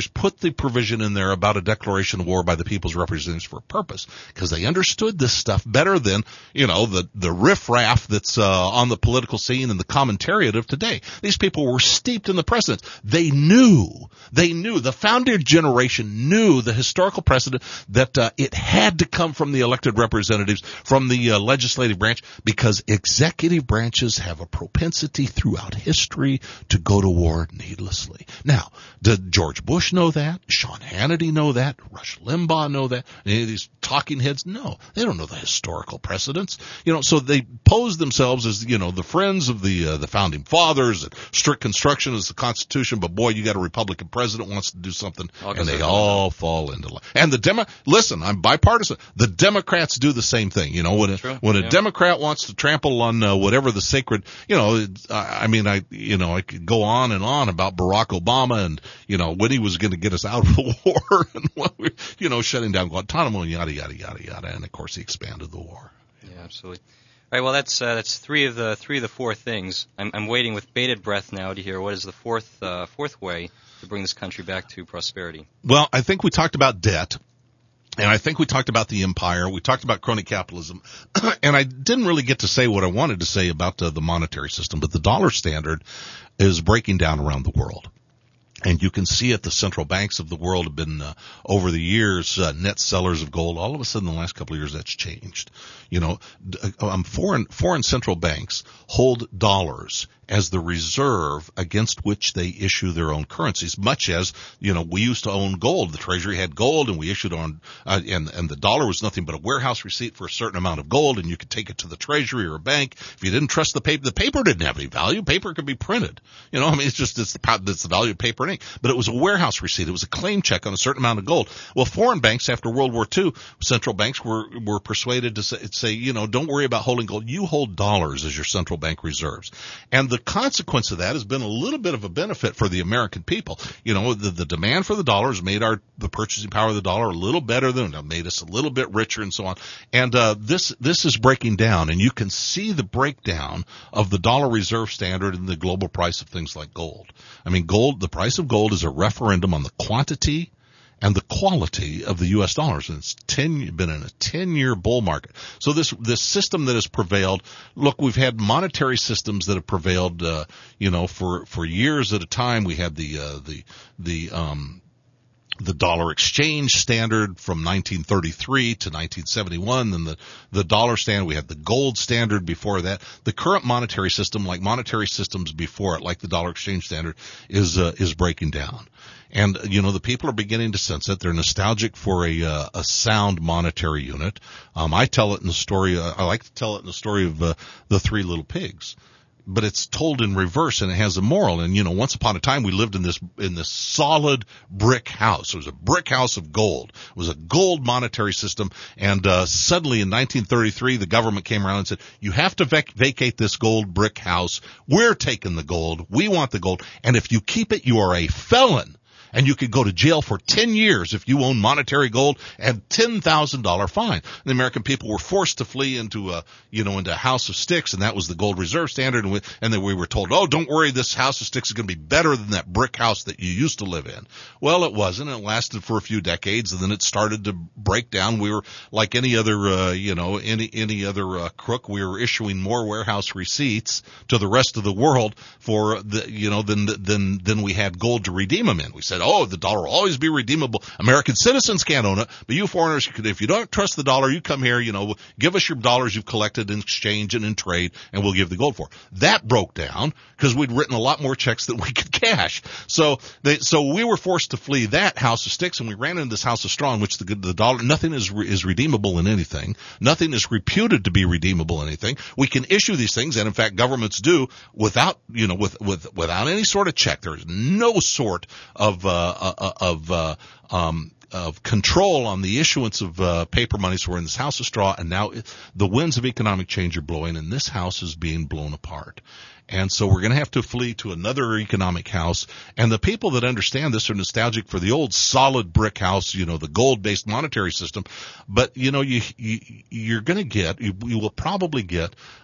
legislators put the provision in there about a declaration of war by the people's representatives for a purpose, because they understood this stuff better than, you know, the, the riffraff that's uh, on the political scene and the commentariat of today. These people were steeped in the precedents. They knew, they knew, the founder generation knew the historical precedent that uh, it had to come from the elected representatives, from the uh, legislative branch, because executive branches have a propensity throughout history to go to war needlessly. Now, did George Bush know that? Sean Hannity know that? Rush Limbaugh know that? Any of these talking heads? No. They don't know the historical precedents. You know, so they pose themselves as, you know, the friends of the uh, the founding fathers, and strict construction is the Constitution, but boy, you got a Republican president who wants to do something, All and they all fall into line. And the Demo- listen, I'm bipartisan. The Democrats do the same thing. You know, when a, True. when a Yeah. Democrat wants to trample on uh, whatever the sacred, you know, it- I I mean, I, you know, I could go on and on about Barack Obama and, you know, when he was going to get us out of the war and what we, you know, shutting down Guantanamo and yada, yada, yada, yada. And of course he expanded the war. Yeah, absolutely. All right, well, that's uh, that's three of the three of the four things. I'm, I'm waiting with bated breath now to hear what is the fourth uh, fourth way to bring this country back to prosperity. Well, I think we talked about debt. And I think we talked about the empire. We talked about crony capitalism. And I didn't really get to say what I wanted to say about uh, the monetary system, but the dollar standard is breaking down around the world. And you can see it, the central banks of the world have been, uh, over the years, uh, net sellers of gold. All of a sudden, in the last couple of years, that's changed. You know, um, foreign, foreign central banks hold dollars as the reserve against which they issue their own currencies, much as, you know, we used to own gold. The Treasury had gold, and we issued on, uh, and, and the dollar was nothing but a warehouse receipt for a certain amount of gold, and you could take it to the Treasury or a bank. If you didn't trust the paper, the paper didn't have any value. Paper could be printed. You know, I mean, it's just, it's the, it's the value of paper and ink. But it was a warehouse receipt. It was a claim check on a certain amount of gold. Well, foreign banks after World War Two, central banks were, were persuaded to say, say, you know, don't worry about holding gold. You hold dollars as your central bank reserves. And the consequence of that has been a little bit of a benefit for the American people. You know, the, the demand for the dollar has made our, the purchasing power of the dollar a little better than, made us a little bit richer and so on. And, uh, this, this is breaking down, and you can see the breakdown of the dollar reserve standard and the global price of things like gold. I mean, gold, the price of gold is a referendum on the quantity and the quality of the U S dollars. And it's ten, been in a ten-year bull market. So this, this system that has prevailed, look, we've had monetary systems that have prevailed, uh, you know, for, for years at a time. We had the, uh, the, the, um, the dollar exchange standard from nineteen thirty-three to nineteen seventy-one, then the, the dollar standard. We had the gold standard before that. The current monetary system, like monetary systems before it, like the dollar exchange standard, is, uh, is breaking down. And, you know, the people are beginning to sense it. They're nostalgic for a, uh, a sound monetary unit. Um, I tell it in the story, uh, I like to tell it in the story of, uh, the Three Little Pigs. But it's told in reverse, and it has a moral. And, you know, once upon a time, we lived in this, in this solid brick house. It was a brick house of gold. It was a gold monetary system. And, uh, suddenly in nineteen thirty-three, the government came around and said, you have to vac- vacate this gold brick house. We're taking the gold. We want the gold. And if you keep it, you are a felon. And you could go to jail for ten years if you own monetary gold, and ten thousand dollars fine. The American people were forced to flee into a, you know, into a house of sticks, and that was the gold reserve standard. And, we, and then we were told, oh, don't worry, this house of sticks is going to be better than that brick house that you used to live in. Well, it wasn't. It lasted for a few decades, and then it started to break down. We were like any other, uh, you know, any, any other, uh, crook. We were issuing more warehouse receipts to the rest of the world for the, you know, than, than, than we had gold to redeem them in. We said, oh, the dollar will always be redeemable. American citizens can't own it, but you foreigners, if you don't trust the dollar, you come here, you know, give us your dollars you've collected in exchange and in trade, and we'll give the gold for it. That broke down because we'd written a lot more checks than we could cash. So they, so we were forced to flee that house of sticks, and we ran into this house of straw in which the, the dollar, nothing is, is redeemable in anything. Nothing is reputed to be redeemable in anything. We can issue these things, and in fact, governments do without, you know, with, with, without any sort of check. There's no sort of, uh, Uh, of uh, um, of control on the issuance of uh, paper money. So we're in this house of straw, and now it, the winds of economic change are blowing, and this house is being blown apart. And so we're going to have to flee to another economic house. And the people that understand this are nostalgic for the old solid brick house, you know, the gold-based monetary system. But, you know, you, you, you're going to get, you, you will probably get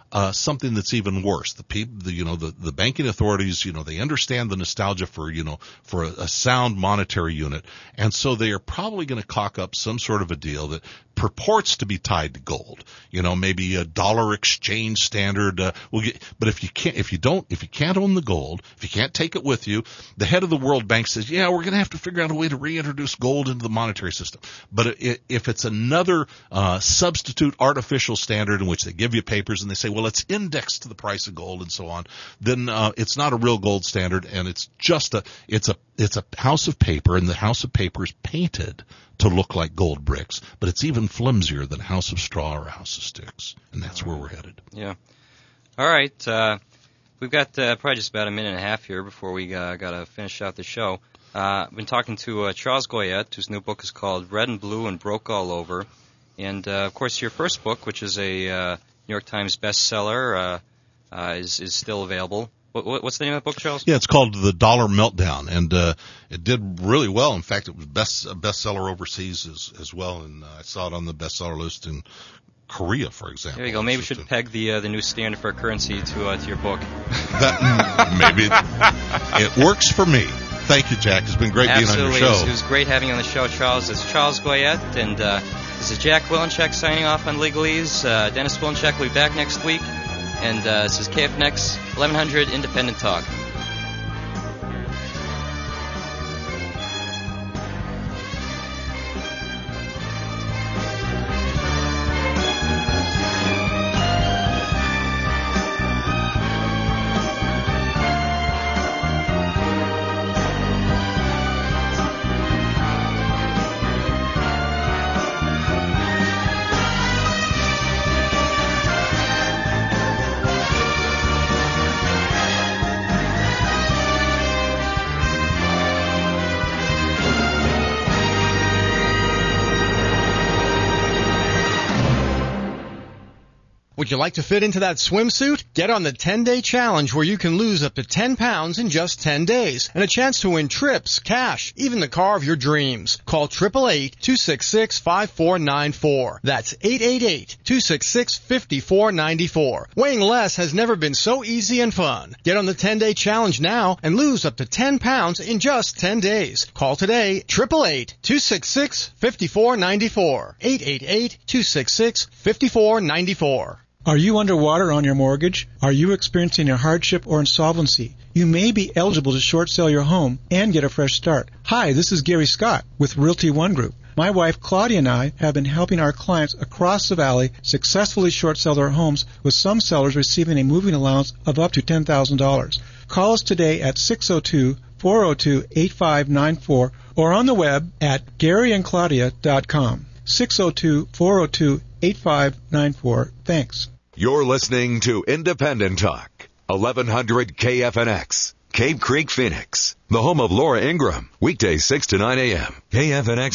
uh, something that's even worse. The people, the, you know, the, the banking authorities, you know, they understand the nostalgia for, you know, for a, a sound monetary unit. And so they are probably going to cock up some sort of a deal that purports to be tied to gold. You know, maybe a dollar exchange standard. Uh, will get, but if you can't, if you don't, if you can't own the gold, if you can't take it with you, the head of the World Bank says, yeah, we're going to have to figure out a way to reintroduce gold into the monetary system. But it, if it's another uh, substitute artificial standard in which they give you papers and they say, well, it's indexed to the price of gold and so on, then uh, it's not a real gold standard, and it's just a, it's a, it's a house of paper, and the house of paper is painted to look like gold bricks, but it's even flimsier than a house of straw or a house of sticks, and that's where we're headed. Yeah. All right. Uh, we've got uh, probably just about a minute and a half here before we uh, got to finish out the show. Uh, I've been talking to uh, Charles Goyette, whose new book is called Red and Blue and Broke All Over. And, uh, of course, your first book, which is a uh, New York Times bestseller, uh, uh, is, is still available. What, what's the name of the book, Charles? Yeah, it's called The Dollar Meltdown, and uh, it did really well. In fact, it was best a bestseller overseas as, as well, and uh, I saw it on the bestseller list in Korea, for example. There you go. Maybe we should a, peg the uh, the new standard for currency to uh, to your book. That, maybe it, it works for me. Thank you, Jack. It's been great Absolutely. being on your show. It was, it was great having you on the show, Charles. It's Charles Goyette, and uh, this is Jack Wilenchek signing off on Legalese. Uh, Dennis Wilenchek will be back next week. And uh, this is K F N X eleven hundred Independent Talk. Would you like to fit into that swimsuit? Get on the ten-day challenge where you can lose up to ten pounds in just ten days and a chance to win trips, cash, even the car of your dreams. Call eight eight eight, two six six, five four nine four. That's eight eight eight, two six six, five four nine four. Weighing less has never been so easy and fun. Get on the ten-day challenge now and lose up to ten pounds in just ten days. Call today, eight eight eight, two six six, five four nine four. eight eight eight, two six six, five four nine four. Are you underwater on your mortgage? Are you experiencing a hardship or insolvency? You may be eligible to short sell your home and get a fresh start. Hi, this is Gary Scott with Realty One Group. My wife Claudia and I have been helping our clients across the valley successfully short sell their homes, with some sellers receiving a moving allowance of up to ten thousand dollars. Call us today at six oh two, four oh two, eight five nine four or on the web at gary and claudia dot com. six oh two, four oh two, eight five nine four. Thanks. You're listening to Independent Talk, eleven hundred K F N X, Cave Creek, Phoenix, the home of Laura Ingraham, weekdays six to nine a.m. K F N X